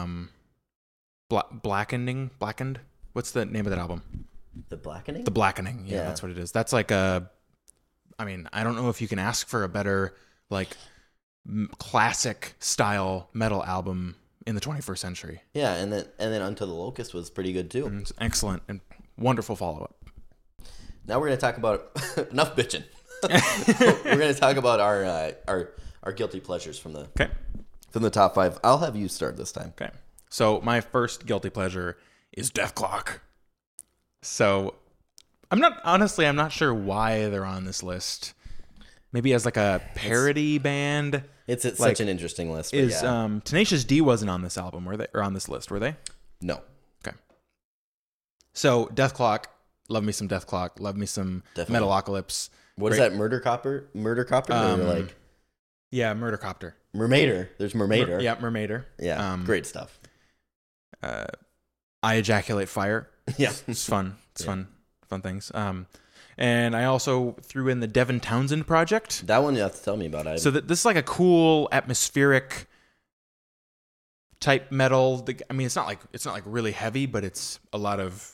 Blackened. What's the name of that album? The Blackening? The Blackening. Yeah, that's what it is. That's like I don't know if you can ask for a better like classic style metal album in the 21st century. Yeah, and then Unto the Locust was pretty good too. It's excellent and wonderful follow-up. Now we're going to talk about enough bitching. We're going to talk about our guilty pleasures from the top 5. I'll have you start this time. Okay. So my first guilty pleasure is Dethklok. So I'm not sure why they're on this list. Maybe as like a parody band. It's such an interesting list. Tenacious D wasn't on this album, were they? Or on this list, were they? No. Okay. So Dethklok, love me some Dethklok, love me some Metalocalypse. What is that? Murdercopter? Yeah, Murdercopter. Mermaider. There's Mermaider. Mermaider. Yeah, great stuff. I Ejaculate Fire. Yeah, it's fun. It's fun things. And I also threw in the Devin Townsend Project. That one you have to tell me about. So this is like a cool atmospheric type metal. I mean, it's not like really heavy, but it's a lot of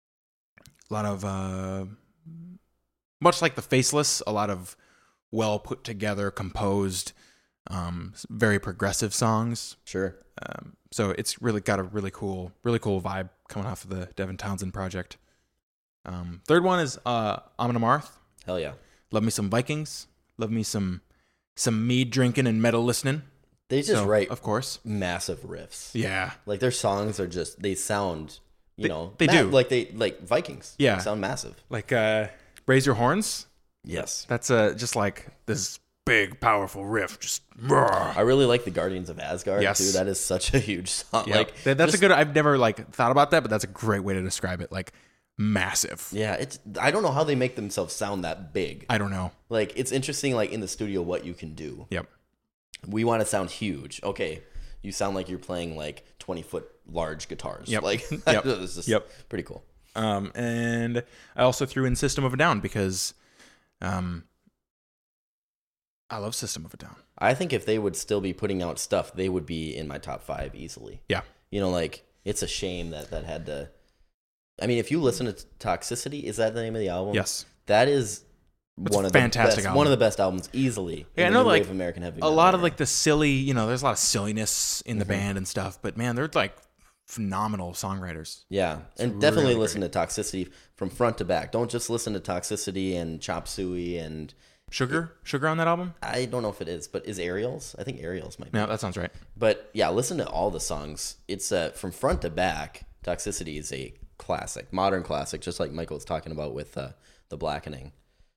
much like the Faceless, a lot of well put together, composed, very progressive songs. Sure. So it's really got a really cool vibe coming off of the Devin Townsend Project. Third one is Amon Amarth. Hell yeah. Love me some Vikings. Love me some mead drinking and metal listening. They just write, of course, massive riffs. Yeah. Like their songs are just, they sound, they do. Like Vikings. Yeah. They sound massive. Like Raise Your Horns. Yes. That's just like this big, powerful riff. Just roar. I really like the Guardians of Asgard Yes. too. That is such a huge song. Yep. Like that's a good, I've never like thought about that, but that's a great way to describe it. Like massive. Yeah, I don't know how they make themselves sound that big. I don't know. Like it's interesting, like in the studio, what you can do. Yep. We want to sound huge. Okay, you sound like you're playing like 20-foot large guitars. Yep. Like Yep. it's just Yep. pretty cool. And I also threw in System of a Down because I love System of a Down. I think if they would still be putting out stuff, they would be in my top 5 easily. Yeah. Like it's a shame that had to. I mean, if you listen to Toxicity, is that the name of the album? Yes. That is one of fantastic the best, album. one of the best albums easily. Yeah, I in know, the new like wave of American heavy a metal lot of era. like the silly, there's a lot of silliness in the band and stuff, but man, they're like phenomenal songwriters. Yeah, and really definitely great. listen to Toxicity from front to back. Don't just listen to Toxicity and Chop Suey and Sugar on that album? I don't know if it is, but is Aerials? I think Aerials might be. No, that sounds right. But yeah, listen to all the songs. It's from front to back. Toxicity is a classic, modern classic, just like Michael was talking about with The Blackening.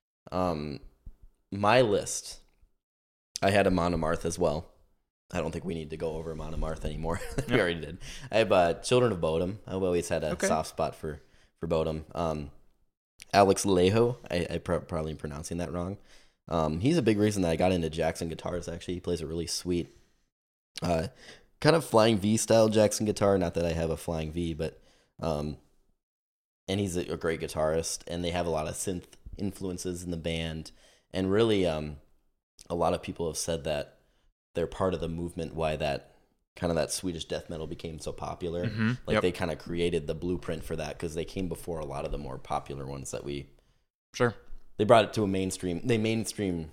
My list, I had Amon Amarth as well. I don't think we need to go over Amon Amarth anymore. We already did. I have Children of Bodom. I've always had a soft spot for Bodom. Alex Lejo, I probably am pronouncing that wrong. He's a big reason that I got into Jackson guitars, actually. He plays a really sweet, kind of Flying V style Jackson guitar. Not that I have a Flying V, but, and he's a great guitarist, and they have a lot of synth influences in the band. And really, a lot of people have said that they're part of the movement why that Swedish death metal became so popular. Mm-hmm. Like they kind of created the blueprint for that because they came before a lot of the more popular ones that we. Sure. They brought it to a mainstream. They mainstreamanized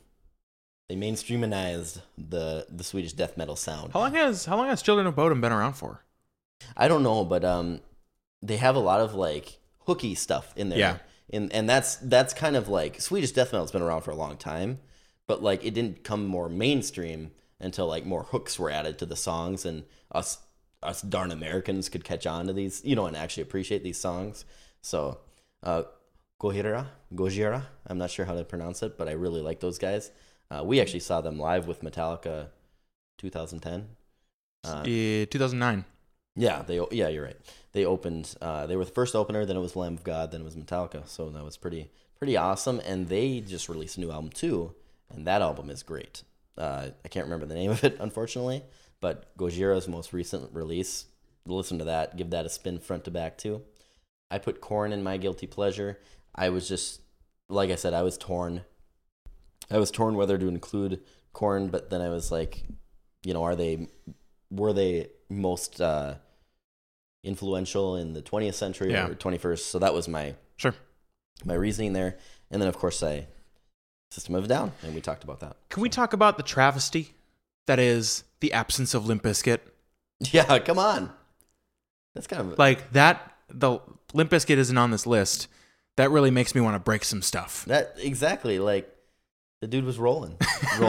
the Swedish death metal sound. How long has Children of Bodom been around for? I don't know, but they have a lot of like hooky stuff in there. Yeah. And that's kind of like Swedish death metal's been around for a long time, but like it didn't come more mainstream until like more hooks were added to the songs, and us darn Americans could catch on to these, and actually appreciate these songs. So, Gojira, I'm not sure how to pronounce it, but I really like those guys. We actually saw them live with Metallica 2010. 2009. Yeah, you're right. They opened. They were the first opener. Then it was Lamb of God. Then it was Metallica. So that was pretty awesome. And they just released a new album too, and that album is great. I can't remember the name of it, unfortunately, but Gojira's most recent release. Listen to that. Give that a spin front to back too. I put Korn in my guilty pleasure. I was just, like I said, I was torn. I was torn whether to include Korn, but then I was like, were they most influential in the 20th century or 21st? So that was my reasoning there. And then of course System of a Down, and we talked about that. Can we talk about the travesty that is the absence of Limp Bizkit? Yeah, come on. That's kind of like that. The Limp Bizkit isn't on this list. That really makes me want to break some stuff. That exactly, like the dude was rolling.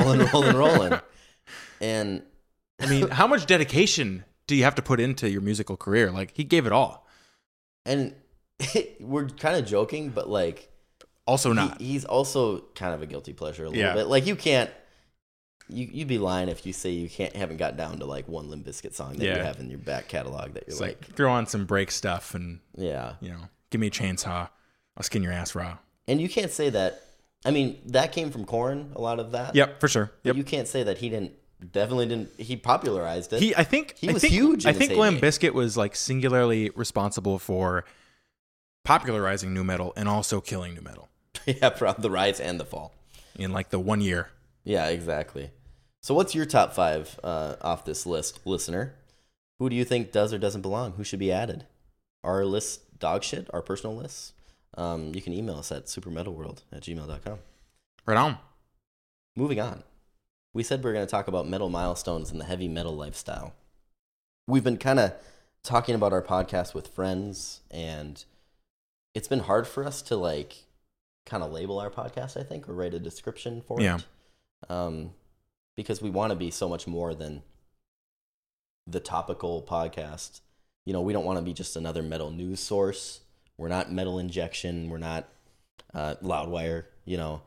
And I mean, how much dedication do you have to put into your musical career? Like, he gave it all. And we're kind of joking, but like also not. He's also kind of a guilty pleasure a little bit. Like you can't. You'd be lying if you say you haven't got down to like one Limp Bizkit song that you have in your back catalog that you're it's like throw on some break stuff and give me a chainsaw, I'll skin your ass raw. And you can't say that. I mean, that came from Korn, a lot of that. Yep, for sure. Yep. You can't say that he definitely didn't. He popularized it. I think he was huge. I think Limp Bizkit was like singularly responsible for popularizing nu metal and also killing nu metal. Yeah, from the rise and the fall in like the 1 year. Yeah, exactly. So what's your top 5 off this list, listener? Who do you think does or doesn't belong? Who should be added? Our list, dog shit, our personal lists? You can email us at supermetalworld@gmail.com. Right on. Moving on. We said we were going to talk about metal milestones in the heavy metal lifestyle. We've been kind of talking about our podcast with friends, and it's been hard for us to like kind of label our podcast, I think, or write a description for it. Because we want to be so much more than the topical podcast. You know, we don't want to be just another metal news source. We're not Metal Injection. We're not Loudwire, you know.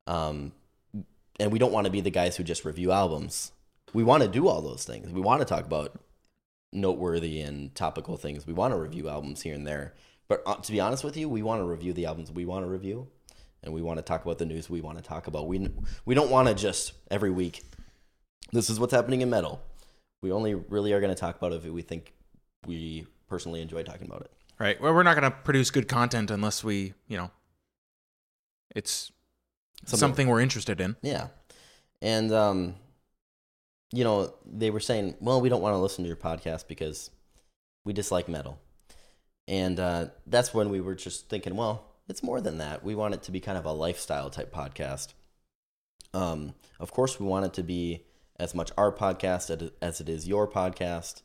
And we don't want to be the guys who just review albums. We want to do all those things. We want to talk about noteworthy and topical things. We want to review albums here and there. But to be honest with you, we want to review the albums we want to review. And we want to talk about the news we want to talk about. We don't want to just, every week, this is what's happening in metal. We only really are going to talk about it if we think we personally enjoy talking about it. Right. Well, we're not going to produce good content unless we, you know, it's something we're interested in. Yeah. And, you know, they were saying, well, we don't want to listen to your podcast because we dislike metal. And that's when we were just thinking, well, it's more than that. We want it to be kind of a lifestyle type podcast. Of course, we want it to be as much our podcast as it is your podcast.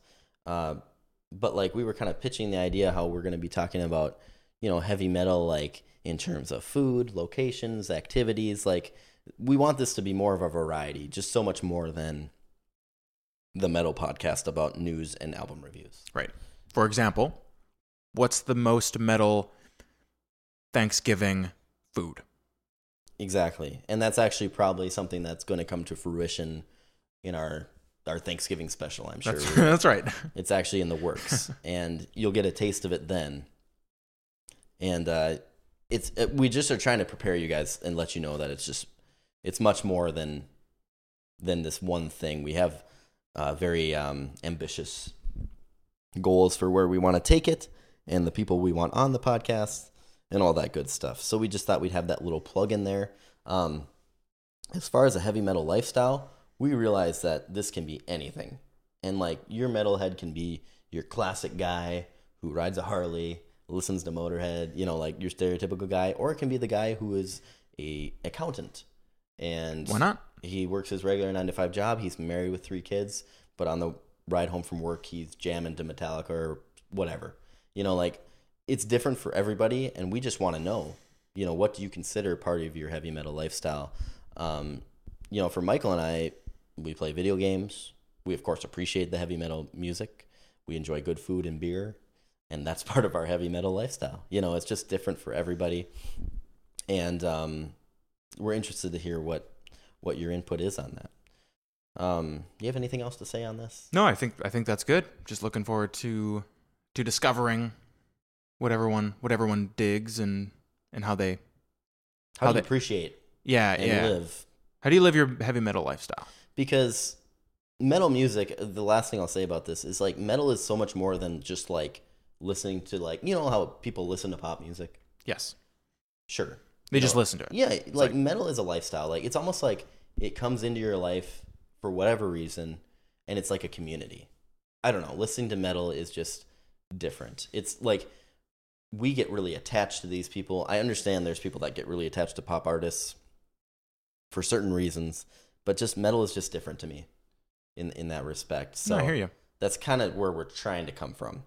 But like we were kind of pitching the idea how we're going to be talking about, you know, heavy metal, like in terms of food, locations, activities. Like we want this to be more of a variety, just so much more than the metal podcast about news and album reviews. Right. For example, what's the most metal Thanksgiving food? Exactly. And that's actually probably something that's going to come to fruition in our Thanksgiving special, I'm sure. That's right. It's actually in the works, and you'll get a taste of it then. And we just are trying to prepare you guys and let you know that it's much more than this one thing. We have very ambitious goals for where we want to take it and the people we want on the podcast and all that good stuff. So we just thought we'd have that little plug in there. As far as a heavy metal lifestyle, we realize that this can be anything. And like your metalhead can be your classic guy who rides a Harley, listens to Motorhead, you know, like your stereotypical guy, or it can be the guy who is a accountant. And why not? He works his regular 9-to-5 job. He's married with 3 kids, but on the ride home from work, he's jamming to Metallica or whatever. You know, like it's different for everybody, and we just want to know, you know, what do you consider part of your heavy metal lifestyle? You know, for Michael and I, we play video games. We, of course, appreciate the heavy metal music. We enjoy good food and beer, and that's part of our heavy metal lifestyle. You know, it's just different for everybody, and we're interested to hear what your input is on that. Do you have anything else to say on this? No, I think that's good. Just looking forward to discovering what everyone digs and how they appreciate live. How do you live your heavy metal lifestyle? Because metal music, the last thing I'll say about this is like metal is so much more than just like listening to, like, you know how people listen to pop music? Yes. Sure. They just listen to it. Yeah, like metal is a lifestyle. Like it's almost like it comes into your life for whatever reason, and it's like a community. I don't know. Listening to metal is just different. It's like we get really attached to these people. I understand there's people that get really attached to pop artists for certain reasons, but just metal is just different to me in that respect. So I hear you. That's kind of where we're trying to come from.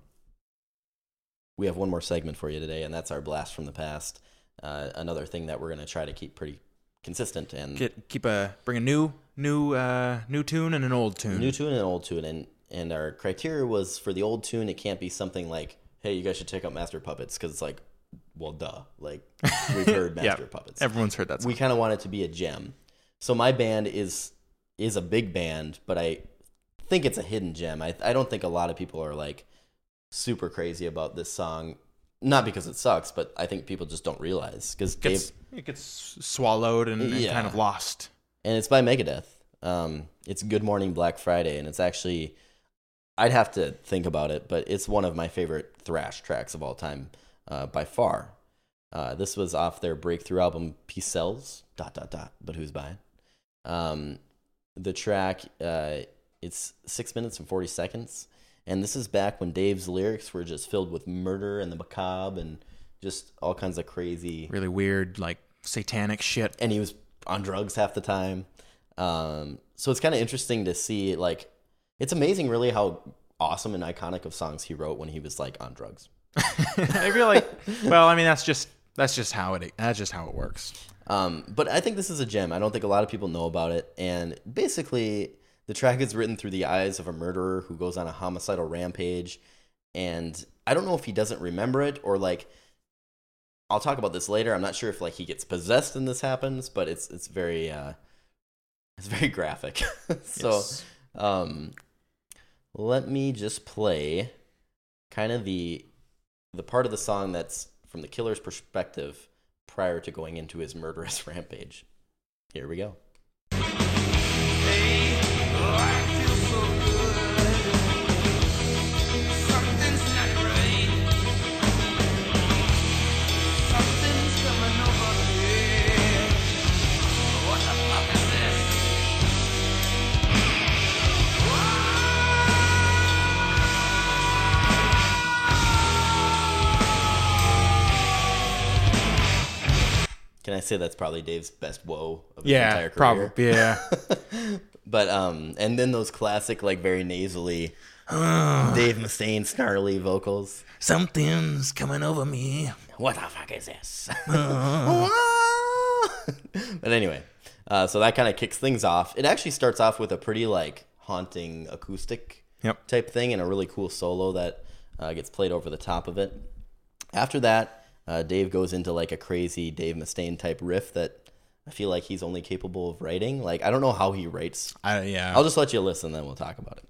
We have one more segment for you today, and that's our blast from the past. Another thing that we're going to try to keep pretty consistent and bring a new tune and an old tune. New tune and an old tune, and our criteria was for the old tune, it can't be something like, hey, you guys should check out Master Puppets, because it's like, well, duh. Like, we've heard Master Puppets. Everyone's heard that song. We kind of want it to be a gem. So my band is a big band, but I think it's a hidden gem. I don't think a lot of people are like super crazy about this song. Not because it sucks, but I think people just don't realize, because it gets swallowed and kind of lost. And it's by Megadeth. It's Good Morning Black Friday, and it's actually, I'd have to think about it, but it's one of my favorite thrash tracks of all time, by far. This was off their breakthrough album, Peace Sells, ... but who's buying? The track, it's 6 minutes and 40 seconds. And this is back when Dave's lyrics were just filled with murder and the macabre and just all kinds of crazy, really weird, like satanic shit. And he was on drugs half the time. So it's kind of interesting to see, like, it's amazing really how awesome and iconic of songs he wrote when he was like on drugs. I feel like, well, I mean, that's just how it works. But I think this is a gem. I don't think a lot of people know about it. And basically the track is written through the eyes of a murderer who goes on a homicidal rampage, and I don't know if he doesn't remember it or like. I'll talk about this later. I'm not sure if like he gets possessed and this happens, but it's very graphic. So, Yes. Let me just play kind of the part of the song that's from the killer's perspective prior to going into his murderous rampage. Here we go. Can I say that's probably Dave's best woe of his entire career? Probably. Yeah. But and then those classic, like very nasally Dave Mustaine snarly vocals. Something's coming over me. What the fuck is this? But anyway, so that kind of kicks things off. It actually starts off with a pretty like haunting acoustic type thing and a really cool solo that gets played over the top of it. After that, Dave goes into like a crazy Dave Mustaine type riff that I feel like he's only capable of writing. Like I don't know how he writes. I'll just let you listen, then we'll talk about it.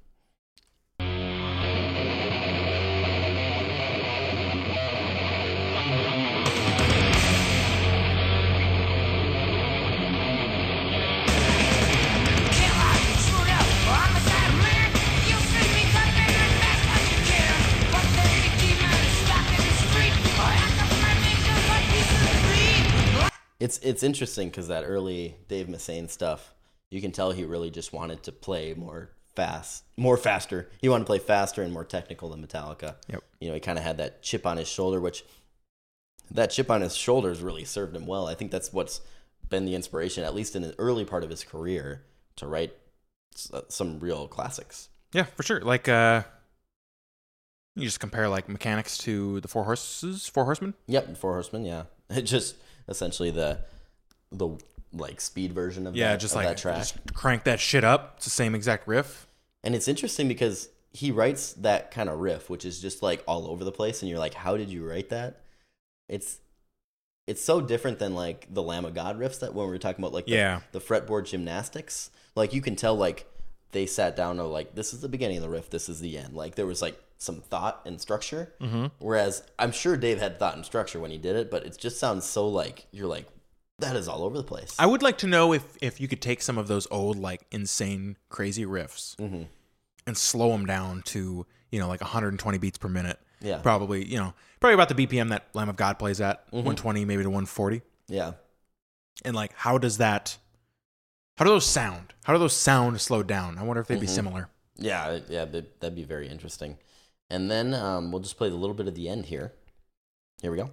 It's interesting because that early Dave Mustaine stuff, you can tell he really just wanted to play more faster. He wanted to play faster and more technical than Metallica. Yep. You know, he kind of had that chip on his shoulder, which that chip on his shoulders really served him well. I think that's what's been the inspiration, at least in the early part of his career, to write some real classics. Yeah, for sure. Like, you just compare like Mechanics to the Four Horsemen. Yep, Four Horsemen. Yeah, it just essentially the like speed version of that, just of like that track. just crank that shit up. It's the same exact riff. And it's interesting because he writes that kind of riff, which is just like all over the place, and you're like, how did you write that? It's so different than like the Lamb of God riffs that when we were talking about like the fretboard gymnastics. Like you can tell like they sat down and like, this is the beginning of the riff, this is the end. Like there was like some thought and structure. Mm-hmm. Whereas I'm sure Dave had thought and structure when he did it, but it just sounds so like you're like, that is all over the place. I would like to know if you could take some of those old like insane crazy riffs and slow them down to, you know, like 120 beats per minute. Yeah. Probably about the BPM that Lamb of God plays at, 120 maybe to 140. Yeah. And like how do those sound? How do those sound slowed down? I wonder if they'd be similar. Yeah, that'd be very interesting. And then we'll just play a little bit of the end here. Here we go.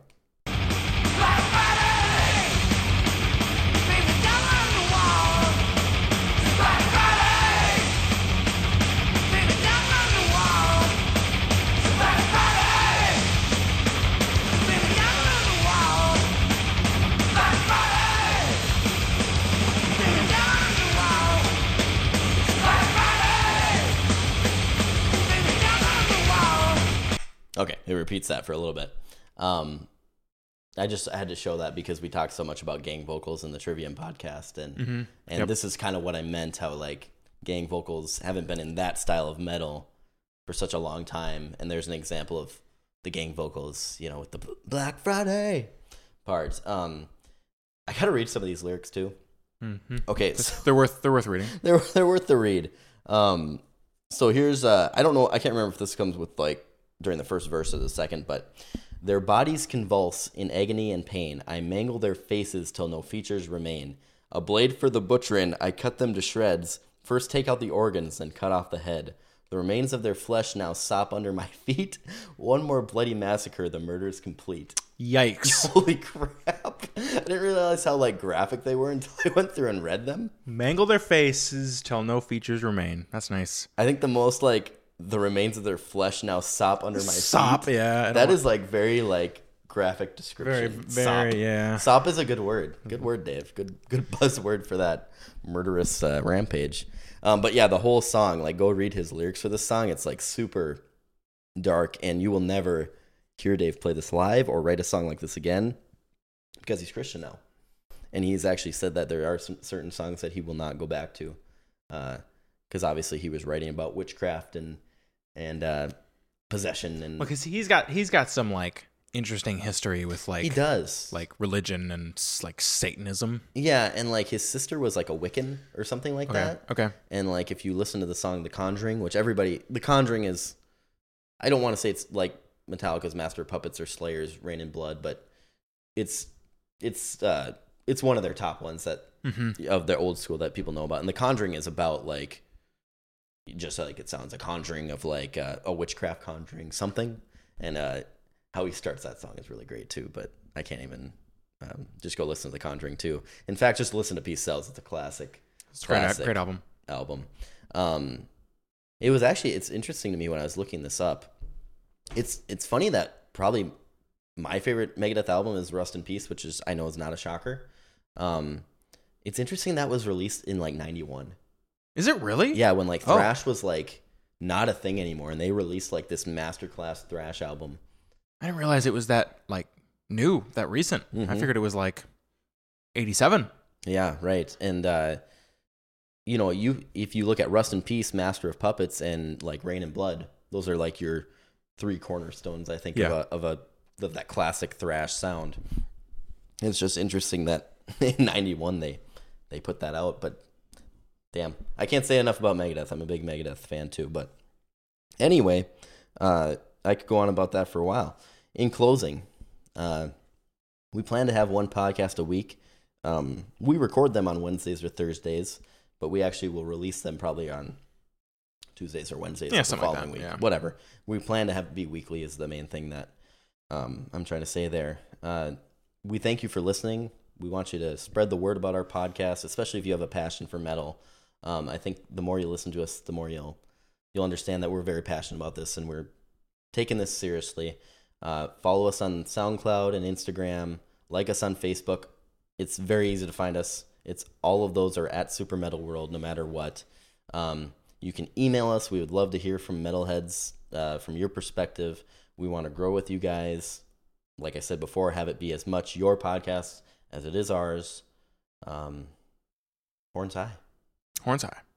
Okay, it repeats that for a little bit. I had to show that because we talked so much about gang vocals in the Trivium podcast, and this is kind of what I meant. How like gang vocals haven't been in that style of metal for such a long time, and there's an example of the gang vocals, you know, with the Black Friday parts. I gotta read some of these lyrics too. Mm-hmm. Okay, so they're worth reading. They're worth the read. So here's I don't know, I can't remember if this comes with like during the first verse or the second, but their bodies convulse in agony and pain. I mangle their faces till no features remain. A blade for the butcherin, I cut them to shreds. First take out the organs, then cut off the head. The remains of their flesh now sop under my feet. One more bloody massacre, the murder's complete. Yikes. Holy crap. I didn't realize how like graphic they were until I went through and read them. Mangle their faces till no features remain. That's nice. I think the most like the remains of their flesh now sop under my feet. Yeah. That is like very like graphic description. Very, Sop. yeah. Sop is a good word. Good word, Dave. Good buzzword for that murderous rampage. But yeah, the whole song, like, go read his lyrics for this song. It's like super dark, and you will never hear Dave play this live or write a song like this again because he's Christian now. And he's actually said that there are some certain songs that he will not go back to because obviously he was writing about witchcraft and possession and because he's got some like interesting history with like he does like religion and like Satanism. Yeah, and like his sister was like a Wiccan or something like that. Okay. And like if you listen to the song The Conjuring, which The Conjuring is, I don't want to say it's like Metallica's Master of Puppets or Slayer's Rain in Blood, but it's one of their top ones that of their old school that people know about. And The Conjuring is about like, just like it sounds, a conjuring of like a witchcraft conjuring something. And how he starts that song is really great too, but I can't even just go listen to The Conjuring too. In fact, just listen to Peace Sells. It's a classic. It's a great album. It's interesting to me when I was looking this up. It's funny that probably my favorite Megadeth album is Rust in Peace, which is, I know is not a shocker. It's interesting that was released in like 91. Is it really? Yeah, when like thrash was like not a thing anymore, and they released like this masterclass thrash album. I didn't realize it was that like new, that recent. I figured it was like 87. Yeah, right. And if you look at Rust in Peace, Master of Puppets, and like Rain and Blood, those are like your three cornerstones, I think, of that classic thrash sound. It's just interesting that in 91 they put that out, but damn, I can't say enough about Megadeth. I'm a big Megadeth fan too, but anyway, I could go on about that for a while. In closing, we plan to have one podcast a week. We record them on Wednesdays or Thursdays, but we actually will release them probably on Tuesdays or Wednesdays the following week. Yeah. Whatever. We plan to be weekly is the main thing that I'm trying to say there. We thank you for listening. We want you to spread the word about our podcast, especially if you have a passion for metal. I think the more you listen to us, the more you'll understand that we're very passionate about this and we're taking this seriously. Follow us on SoundCloud and Instagram. Like us on Facebook. It's very easy to find us. All of those are at Super Metal World, no matter what. You can email us. We would love to hear from metalheads, from your perspective. We want to grow with you guys. Like I said before, have it be as much your podcast as it is ours. Horns high. Horns high.